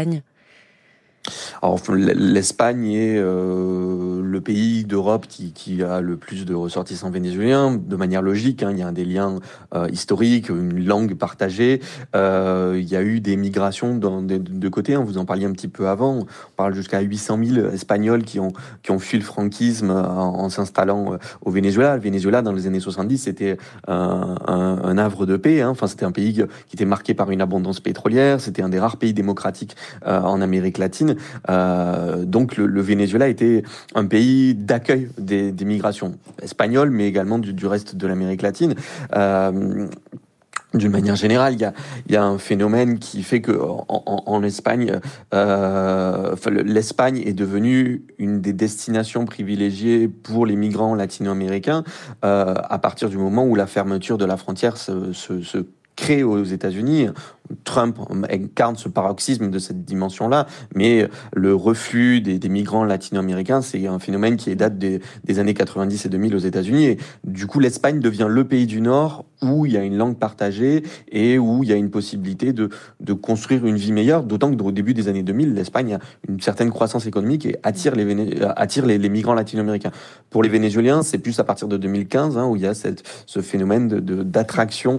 Alors, l'Espagne est euh, le pays d'Europe qui, qui a le plus de ressortissants vénézuéliens, de manière logique. Hein, il y a des liens euh, historiques, une langue partagée. Euh, il y a eu des migrations dans des deux côtés. Hein, vous en parliez un petit peu avant. On parle jusqu'à huit cent mille Espagnols qui ont qui ont fui le franquisme en, en s'installant au Venezuela. Le Venezuela, dans les années soixante-dix, c'était un, un, un havre de paix. Hein. Enfin, c'était un pays qui était marqué par une abondance pétrolière. C'était un des rares pays démocratiques euh, en Amérique latine. Euh, donc le, le Venezuela était un pays d'accueil des, des migrations espagnoles, mais également du, du reste de l'Amérique latine. Euh, D'une manière générale, il y a, il y a un phénomène qui fait que en, en, en Espagne, euh, l'Espagne est devenue une des destinations privilégiées pour les migrants latino-américains euh, à partir du moment où la fermeture de la frontière se, se, se crée aux États-Unis. Trump incarne ce paroxysme de cette dimension-là, mais le reflux des, des migrants latino-américains, c'est un phénomène qui date des, des années quatre-vingt-dix et deux mille aux États-Unis. Et du coup, l'Espagne devient le pays du Nord où il y a une langue partagée et où il y a une possibilité de, de construire une vie meilleure, d'autant qu'au début des années deux mille, l'Espagne a une certaine croissance économique et attire les, Véné- attire les, les migrants latino-américains. Pour les Vénézuéliens, c'est plus à partir de deux mille quinze, hein, où il y a cette, ce phénomène de, de, d'attraction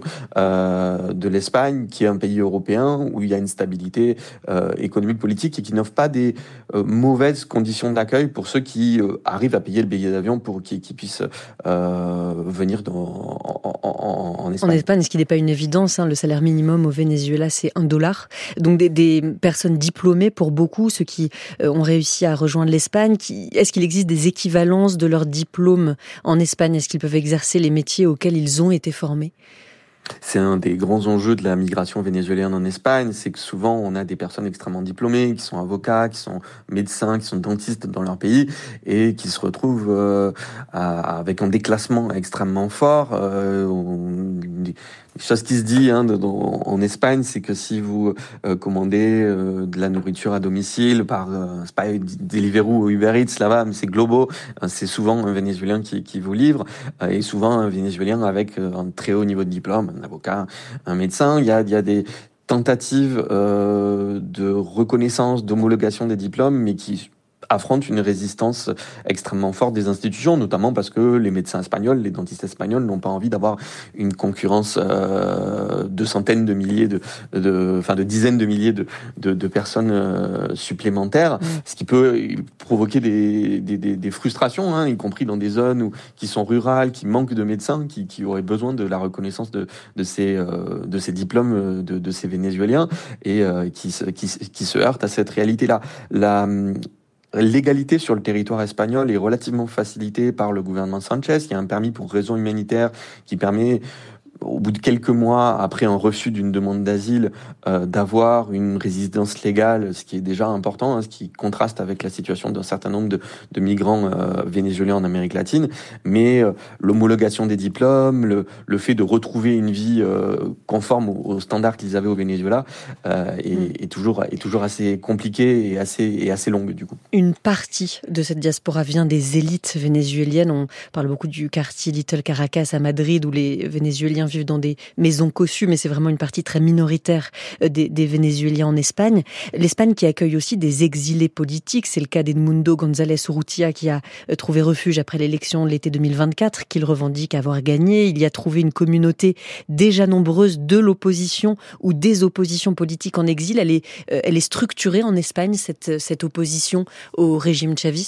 euh, de l'Espagne, qui est un pays européen, où il y a une stabilité euh, économique, politique, et qui n'offre pas des euh, mauvaises conditions d'accueil pour ceux qui euh, arrivent à payer le billet d'avion pour qu'ils, qu'ils puissent euh, venir dans, en, en, en Espagne. En Espagne, ce qui n'est pas une évidence, hein, le salaire minimum au Venezuela, c'est un dollar. Donc des, des personnes diplômées, pour beaucoup, ceux qui euh, ont réussi à rejoindre l'Espagne, qui, est-ce qu'il existe des équivalences de leur diplôme en Espagne ? Est-ce qu'ils peuvent exercer les métiers auxquels ils ont été formés ? C'est un des grands enjeux de la migration vénézuélienne en Espagne, c'est que souvent on a des personnes extrêmement diplômées, qui sont avocats, qui sont médecins, qui sont dentistes dans leur pays, et qui se retrouvent euh, à, avec un déclassement extrêmement fort. Euh, on, des choses qui se dit hein, de, de, en Espagne, c'est que si vous euh, commandez euh, de la nourriture à domicile par, euh, c'est pas Deliveroo ou Uber Eats là-bas, mais c'est Globo, euh, c'est souvent un Vénézuélien qui, qui vous livre, euh, et souvent un Vénézuélien avec euh, un très haut niveau de diplôme, un avocat, un médecin. Il y a, il y a des tentatives euh, de reconnaissance, d'homologation des diplômes, mais qui affrontent une résistance extrêmement forte des institutions, notamment parce que les médecins espagnols, les dentistes espagnols n'ont pas envie d'avoir une concurrence euh, de centaines de milliers, de, de, enfin de dizaines de milliers de, de, de personnes euh, supplémentaires, mmh. ce qui peut provoquer des, des, des, des frustrations, hein, y compris dans des zones où, qui sont rurales, qui manquent de médecins, qui, qui auraient besoin de la reconnaissance de, de, ces, euh, de ces diplômes de, de ces Vénézuéliens, et euh, qui, qui, qui se heurtent à cette réalité-là. La L'égalité sur le territoire espagnol est relativement facilitée par le gouvernement Sanchez. Il y a un permis pour raison humanitaire qui permet, au bout de quelques mois, après un refus d'une demande d'asile, euh, d'avoir une résidence légale, ce qui est déjà important, hein, ce qui contraste avec la situation d'un certain nombre de, de migrants euh, vénézuéliens en Amérique latine. Mais euh, l'homologation des diplômes, le, le fait de retrouver une vie euh, conforme aux, aux standards qu'ils avaient au Venezuela euh, est, mmh. est, toujours, est toujours assez compliqué et assez, et assez longue, du coup. Une partie de cette diaspora vient des élites vénézuéliennes. On parle beaucoup du quartier Little Caracas à Madrid, où les Vénézuéliens vivent dans des maisons cossues, mais c'est vraiment une partie très minoritaire des, des Vénézuéliens en Espagne. L'Espagne qui accueille aussi des exilés politiques, c'est le cas d'Edmundo González Urrutia, qui a trouvé refuge après l'élection de l'été deux mille vingt-quatre, qu'il revendique avoir gagné. Il y a trouvé une communauté déjà nombreuse de l'opposition ou des oppositions politiques en exil. Elle est, elle est structurée en Espagne, cette, cette opposition au régime chaviste ?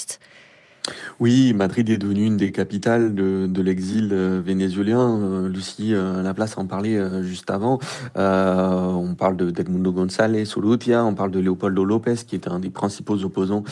Oui, Madrid est devenue une des capitales de, de l'exil euh, vénézuélien. Euh, Lucie euh, Laplace en parlait euh, juste avant. Euh, on parle de d'Edmundo González Urrutia, on parle de Leopoldo López, qui est un des principaux opposants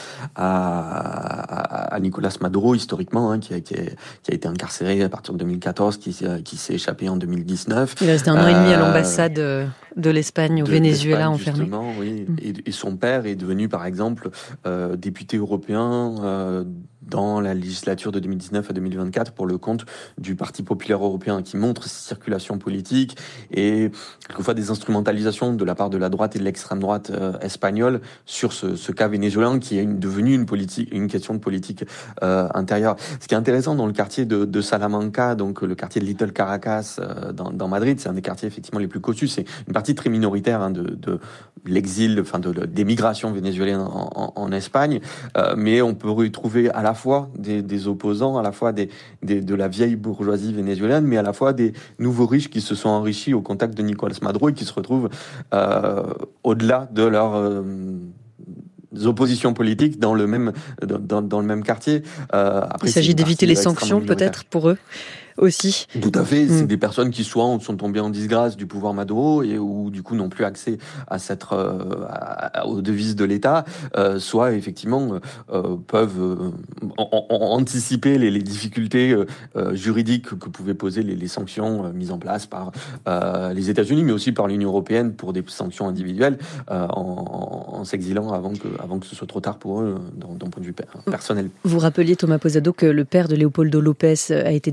à, à, à Nicolás Maduro, historiquement, hein, qui, a, qui, a, qui a été incarcéré à partir de deux mille quatorze, qui, qui s'est échappé en deux mille dix-neuf. Il reste un an euh, et demi à l'ambassade de l'Espagne au de, Venezuela enfermé. Oui. Mm. Et, et son père est devenu, par exemple, euh, député européen euh, dans la législature de deux mille dix-neuf à deux mille vingt-quatre pour le compte du Parti populaire européen, qui montre ses circulations politiques et quelquefois des instrumentalisations de la part de la droite et de l'extrême droite euh, espagnole sur ce, ce cas vénézuélien qui est une, devenu une politique, une question de politique euh, intérieure. Ce qui est intéressant dans le quartier de, de Salamanca, donc le quartier de Little Caracas euh, dans, dans Madrid, c'est un des quartiers effectivement les plus cossus. C'est une partie très minoritaire hein, de, de l'exil, enfin de, de des migrations vénézuéliennes en, en, en Espagne, euh, mais on peut retrouver à la fois des, des opposants, à la fois des, des, de la vieille bourgeoisie vénézuélienne, mais à la fois des nouveaux riches qui se sont enrichis au contact de Nicolás Maduro et qui se retrouvent euh, au-delà de leurs euh, oppositions politiques dans le même, dans, dans le même quartier. Euh, après, Il s'agit d'éviter les sanctions peut-être pour eux aussi. Tout à fait, c'est mmh. des personnes qui soit sont tombées en disgrâce du pouvoir Maduro et ou du coup n'ont plus accès à cette euh, à, aux devises de l'État, euh, soit effectivement euh, peuvent euh, en, en, anticiper les, les difficultés euh, juridiques que pouvaient poser les, les sanctions euh, mises en place par euh, les États-Unis, mais aussi par l'Union européenne pour des sanctions individuelles, euh, en, en, en s'exilant avant que avant que ce soit trop tard pour eux d'un point de vue personnel. Vous rappeliez, Thomas Posado, que le père de Leopoldo López a été député européen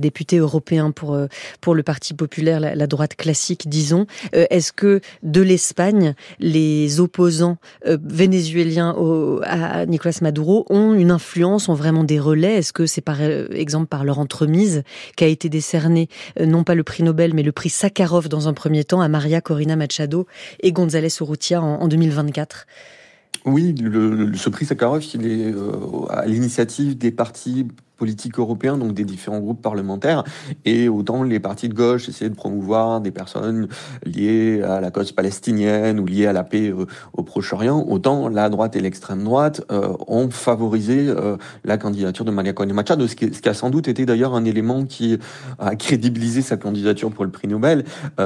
européen pour, pour le Parti populaire, la, la droite classique, disons. Euh, est-ce que de l'Espagne, les opposants euh, vénézuéliens au, à Nicolas Maduro ont une influence, ont vraiment des relais? Est-ce que c'est par exemple par leur entremise qu'a été décerné, euh, non pas le prix Nobel, mais le prix Sakharov dans un premier temps à Maria Corina Machado et González Urrutia en, en deux mille vingt-quatre? Oui, le, le, ce prix Sakharov, il est euh, à l'initiative des partis politiques européens, donc des différents groupes parlementaires, et autant les partis de gauche essayaient de promouvoir des personnes liées à la cause palestinienne ou liées à la paix euh, au Proche-Orient, autant la droite et l'extrême droite euh, ont favorisé euh, la candidature de Maria Corina Machado, ce qui, ce qui a sans doute été d'ailleurs un élément qui a crédibilisé sa candidature pour le prix Nobel,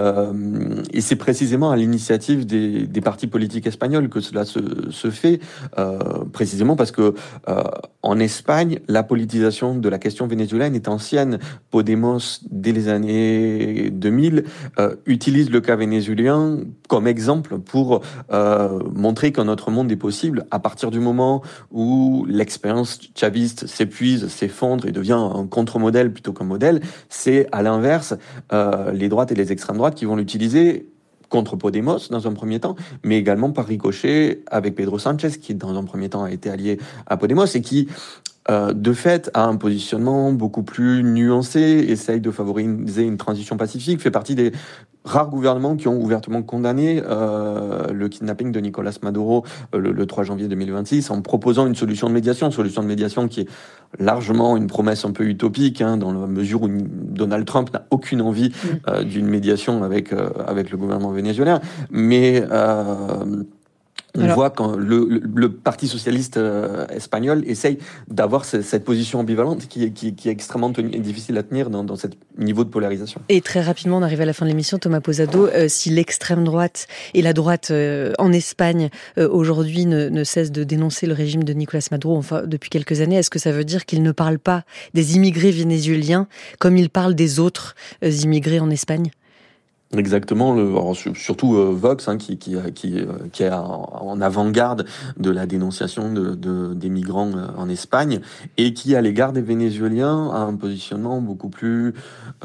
euh, et c'est précisément à l'initiative des, des partis politiques espagnols que cela se, se fait, euh, précisément parce que euh, en Espagne, la politisation de la question vénézuélienne est ancienne. Podemos, dès les années deux mille, euh, utilise le cas vénézuélien comme exemple pour euh, montrer qu'un autre monde est possible à partir du moment où l'expérience chaviste s'épuise, s'effondre et devient un contre-modèle plutôt qu'un modèle. C'est à l'inverse euh, les droites et les extrêmes droites qui vont l'utiliser contre Podemos dans un premier temps, mais également par ricochet avec Pedro Sánchez, qui dans un premier temps a été allié à Podemos et qui Euh, de fait, a un positionnement beaucoup plus nuancé, essaye de favoriser une transition pacifique, fait partie des rares gouvernements qui ont ouvertement condamné euh, le kidnapping de Nicolas Maduro euh, le, le trois janvier deux mille vingt-six en proposant une solution de médiation, une solution de médiation qui est largement une promesse un peu utopique, hein, dans la mesure où Donald Trump n'a aucune envie euh, d'une médiation avec, euh, avec le gouvernement vénézuélien. Mais... Euh, On Alors, voit quand le, le, le Parti socialiste euh, espagnol essaye d'avoir ce, cette position ambivalente qui, qui, qui est extrêmement tenu, difficile à tenir dans, dans ce niveau de polarisation. Et très rapidement, on arrive à la fin de l'émission, Thomas Posado, euh, si l'extrême droite et la droite euh, en Espagne euh, aujourd'hui ne, ne cessent de dénoncer le régime de Nicolas Maduro, enfin depuis quelques années, est-ce que ça veut dire qu'ils ne parlent pas des immigrés vénézuéliens comme ils parlent des autres euh, immigrés en Espagne ? Exactement, le, alors, surtout euh, Vox, hein, qui, qui, qui, qui est en avant-garde de la dénonciation de, de, des migrants euh, en Espagne, et qui, à l'égard des Vénézuéliens, a un positionnement beaucoup plus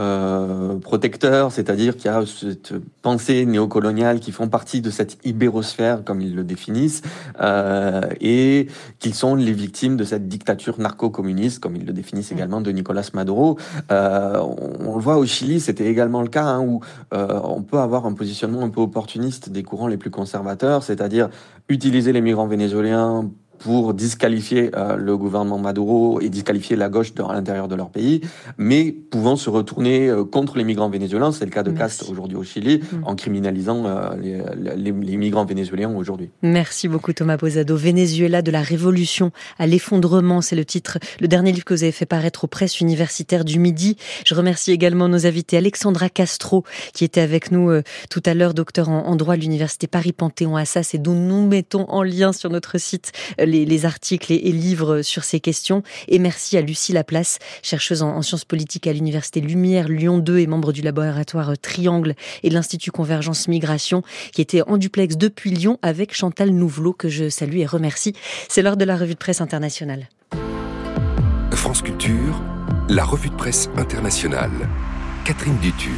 euh, protecteur, c'est-à-dire qu'il y a cette pensée néocoloniale qui font partie de cette ibérosphère, comme ils le définissent, euh, et qu'ils sont les victimes de cette dictature narco-communiste, comme ils le définissent également, de Nicolas Maduro. Euh, on, on le voit au Chili, c'était également le cas, hein, où euh, on peut avoir un positionnement un peu opportuniste des courants les plus conservateurs, c'est-à-dire utiliser les migrants vénézuéliens pour disqualifier euh, le gouvernement Maduro et disqualifier la gauche de, à l'intérieur de leur pays, mais pouvant se retourner euh, contre les migrants vénézuéliens, c'est le cas de Merci. Cast aujourd'hui au Chili, mmh. en criminalisant euh, les, les, les migrants vénézuéliens aujourd'hui. Merci beaucoup Thomas Posado. Venezuela de la révolution à l'effondrement, c'est le titre, le dernier livre que vous avez fait paraître aux presses universitaires du Midi. Je remercie également nos invités, Alexandra Castro, qui était avec nous euh, tout à l'heure, docteur en, en droit à l'université Paris-Panthéon-Assas, et dont nous mettons en lien sur notre site euh, Les, les articles et, et livres sur ces questions. Et merci à Lucie Laplace, chercheuse en, en sciences politiques à l'université Lumière Lyon deux et membre du laboratoire Triangle et de l'Institut Convergence Migration, qui était en duplex depuis Lyon avec Chantal Nouvelot, que je salue et remercie. C'est l'heure de la revue de presse internationale. France Culture, la revue de presse internationale. Catherine Dutu.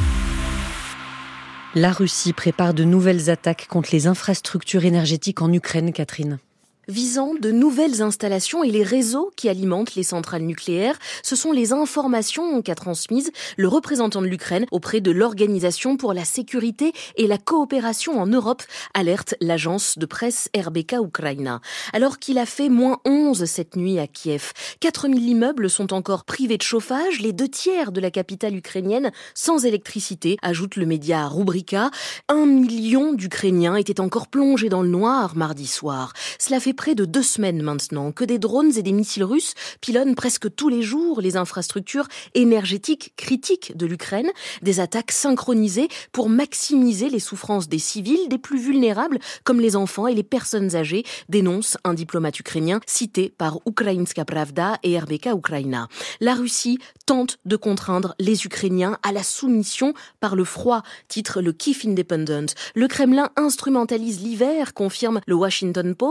La Russie prépare de nouvelles attaques contre les infrastructures énergétiques en Ukraine, Catherine. Visant de nouvelles installations et les réseaux qui alimentent les centrales nucléaires. Ce sont les informations qu'a transmises le représentant de l'Ukraine auprès de l'Organisation pour la sécurité et la coopération en Europe, alerte l'agence de presse R B K Ukraina. Alors qu'il a fait moins onze cette nuit à Kiev, quatre mille immeubles sont encore privés de chauffage, les deux tiers de la capitale ukrainienne sans électricité, ajoute le média Rubrika. Un million d'Ukrainiens étaient encore plongés dans le noir mardi soir. Cela fait près de deux semaines maintenant que des drones et des missiles russes pilonnent presque tous les jours les infrastructures énergétiques critiques de l'Ukraine. Des attaques synchronisées pour maximiser les souffrances des civils, des plus vulnérables, comme les enfants et les personnes âgées, dénonce un diplomate ukrainien cité par Ukrainska Pravda et R B K Ukraina. La Russie tente de contraindre les Ukrainiens à la soumission par le froid, titre le Kyiv Independent. Le Kremlin instrumentalise l'hiver, confirme le Washington Post. En un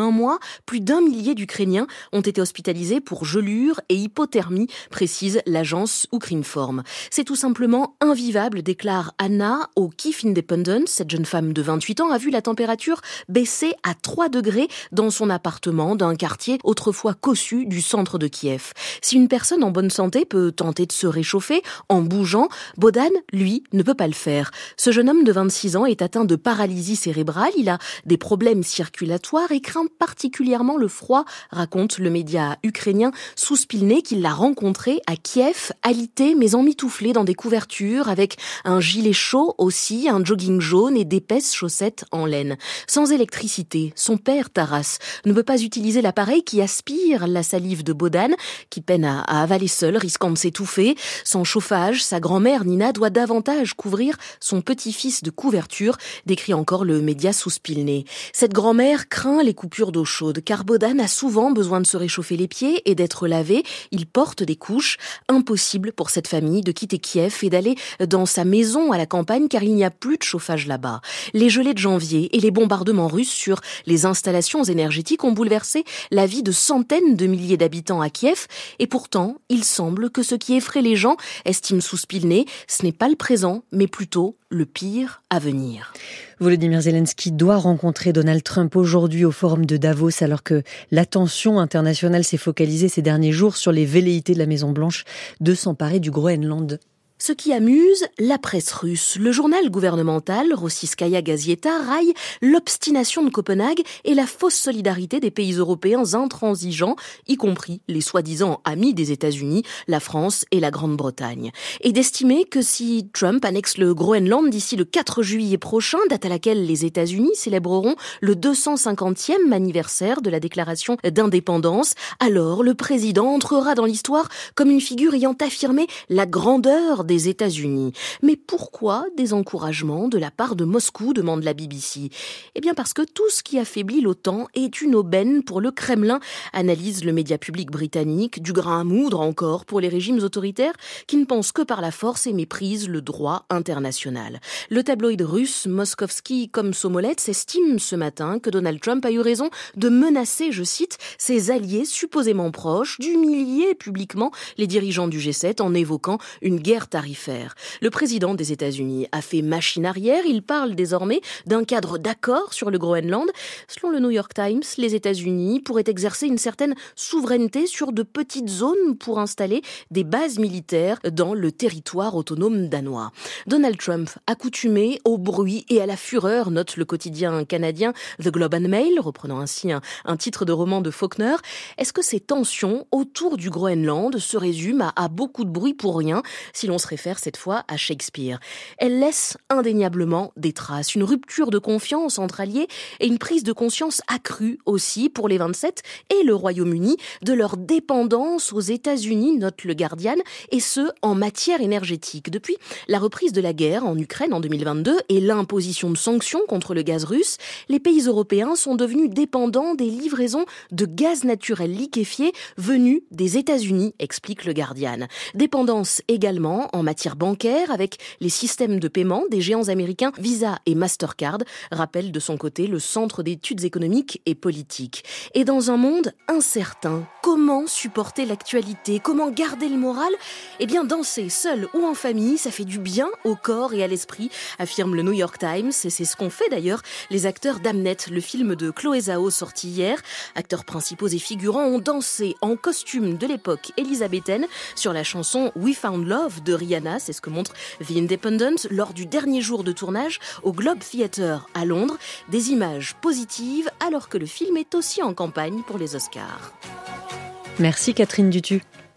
un mois, plus d'un millier d'Ukrainiens ont été hospitalisés pour gelure et hypothermie, précise l'agence Ukrinform. C'est tout simplement invivable, déclare Anna au Kyiv Independent. Cette jeune femme de vingt-huit ans a vu la température baisser à trois degrés dans son appartement d'un quartier autrefois cossu du centre de Kiev. Si une personne en bonne santé peut tenter de se réchauffer en bougeant, Bohdan, lui, ne peut pas le faire. Ce jeune homme de vingt-six ans est atteint de paralysie cérébrale, il a des problèmes circulatoires et craint particulièrement le froid, raconte le média ukrainien Souspilné, qu'il l'a rencontré à Kiev, alité mais emmitouflé dans des couvertures avec un gilet chaud aussi, un jogging jaune et d'épaisses chaussettes en laine. Sans électricité, son père Taras ne peut pas utiliser l'appareil qui aspire la salive de Bohdan, qui peine à, à avaler seul, risquant de s'étouffer. Sans chauffage, sa grand-mère Nina doit davantage couvrir son petit-fils de couverture, décrit encore le média Souspilné. Cette grand-mère craint les coupures d'eau chaude, car Bohdan a souvent besoin de se réchauffer les pieds et d'être lavé. Il porte des couches. Impossible pour cette famille de quitter Kiev et d'aller dans sa maison à la campagne, car il n'y a plus de chauffage là-bas. Les gelées de janvier et les bombardements russes sur les installations énergétiques ont bouleversé la vie de centaines de milliers d'habitants à Kiev. Et pourtant, il semble que ce qui effraie les gens, estime Souspilné, ce n'est pas le présent, mais plutôt le pire à venir. Volodymyr Zelensky doit rencontrer Donald Trump aujourd'hui au forum de Davos, alors que l'attention internationale s'est focalisée ces derniers jours sur les velléités de la Maison-Blanche de s'emparer du Groenland. Ce qui amuse la presse russe. Le journal gouvernemental Rossiyskaya Gazeta raille l'obstination de Copenhague et la fausse solidarité des pays européens intransigeants, y compris les soi-disant amis des États-Unis, la France et la Grande-Bretagne. Et d'estimer que si Trump annexe le Groenland d'ici le quatre juillet prochain, date à laquelle les États-Unis célébreront le deux cent cinquantième anniversaire de la déclaration d'indépendance, alors le président entrera dans l'histoire comme une figure ayant affirmé la grandeur des États-Unis. Mais pourquoi des encouragements de la part de Moscou, demande la B B C. Eh bien parce que tout ce qui affaiblit l'OTAN est une aubaine pour le Kremlin, analyse le média public britannique, du grain à moudre encore pour les régimes autoritaires qui ne pensent que par la force et méprisent le droit international. Le tabloïd russe Moskovski comme Somolets estime ce matin que Donald Trump a eu raison de menacer, je cite, ses alliés supposément proches, d'humilier publiquement les dirigeants du G sept en évoquant une guerre tarifaire. Le président des États-Unis a fait machine arrière. Il parle désormais d'un cadre d'accord sur le Groenland. Selon le New York Times, les États-Unis pourraient exercer une certaine souveraineté sur de petites zones pour installer des bases militaires dans le territoire autonome danois. Donald Trump, accoutumé au bruit et à la fureur, note le quotidien canadien The Globe and Mail, reprenant ainsi un, un titre de roman de Faulkner. Est-ce que ces tensions autour du Groenland se résument à, à beaucoup de bruit pour rien, si l'on se réfère cette fois à Shakespeare? Elle laisse indéniablement des traces, une rupture de confiance entre alliés et une prise de conscience accrue aussi pour les vingt-sept et le Royaume-Uni de leur dépendance aux États-Unis, note le Guardian, et ce, en matière énergétique. Depuis la reprise de la guerre en Ukraine en deux mille vingt-deux et l'imposition de sanctions contre le gaz russe, les pays européens sont devenus dépendants des livraisons de gaz naturel liquéfié venus des États-Unis, explique le Guardian. Dépendance également en matière bancaire avec les systèmes de paiement des géants américains Visa et Mastercard, rappelle de son côté le Centre d'études économiques et politiques. Et dans un monde incertain, comment supporter l'actualité? Comment garder le moral? Eh bien, danser seul ou en famille, ça fait du bien au corps et à l'esprit, affirme le New York Times, et c'est ce qu'ont fait d'ailleurs les acteurs d'Hamnet, le film de Chloé Zhao sorti hier. Acteurs principaux et figurants ont dansé en costume de l'époque élisabéthaine sur la chanson We Found Love de Rihanna, c'est ce que montre The Independent lors du dernier jour de tournage au Globe Theatre à Londres. Des images positives alors que le film est aussi en campagne pour les Oscars. Merci Catherine Dutu.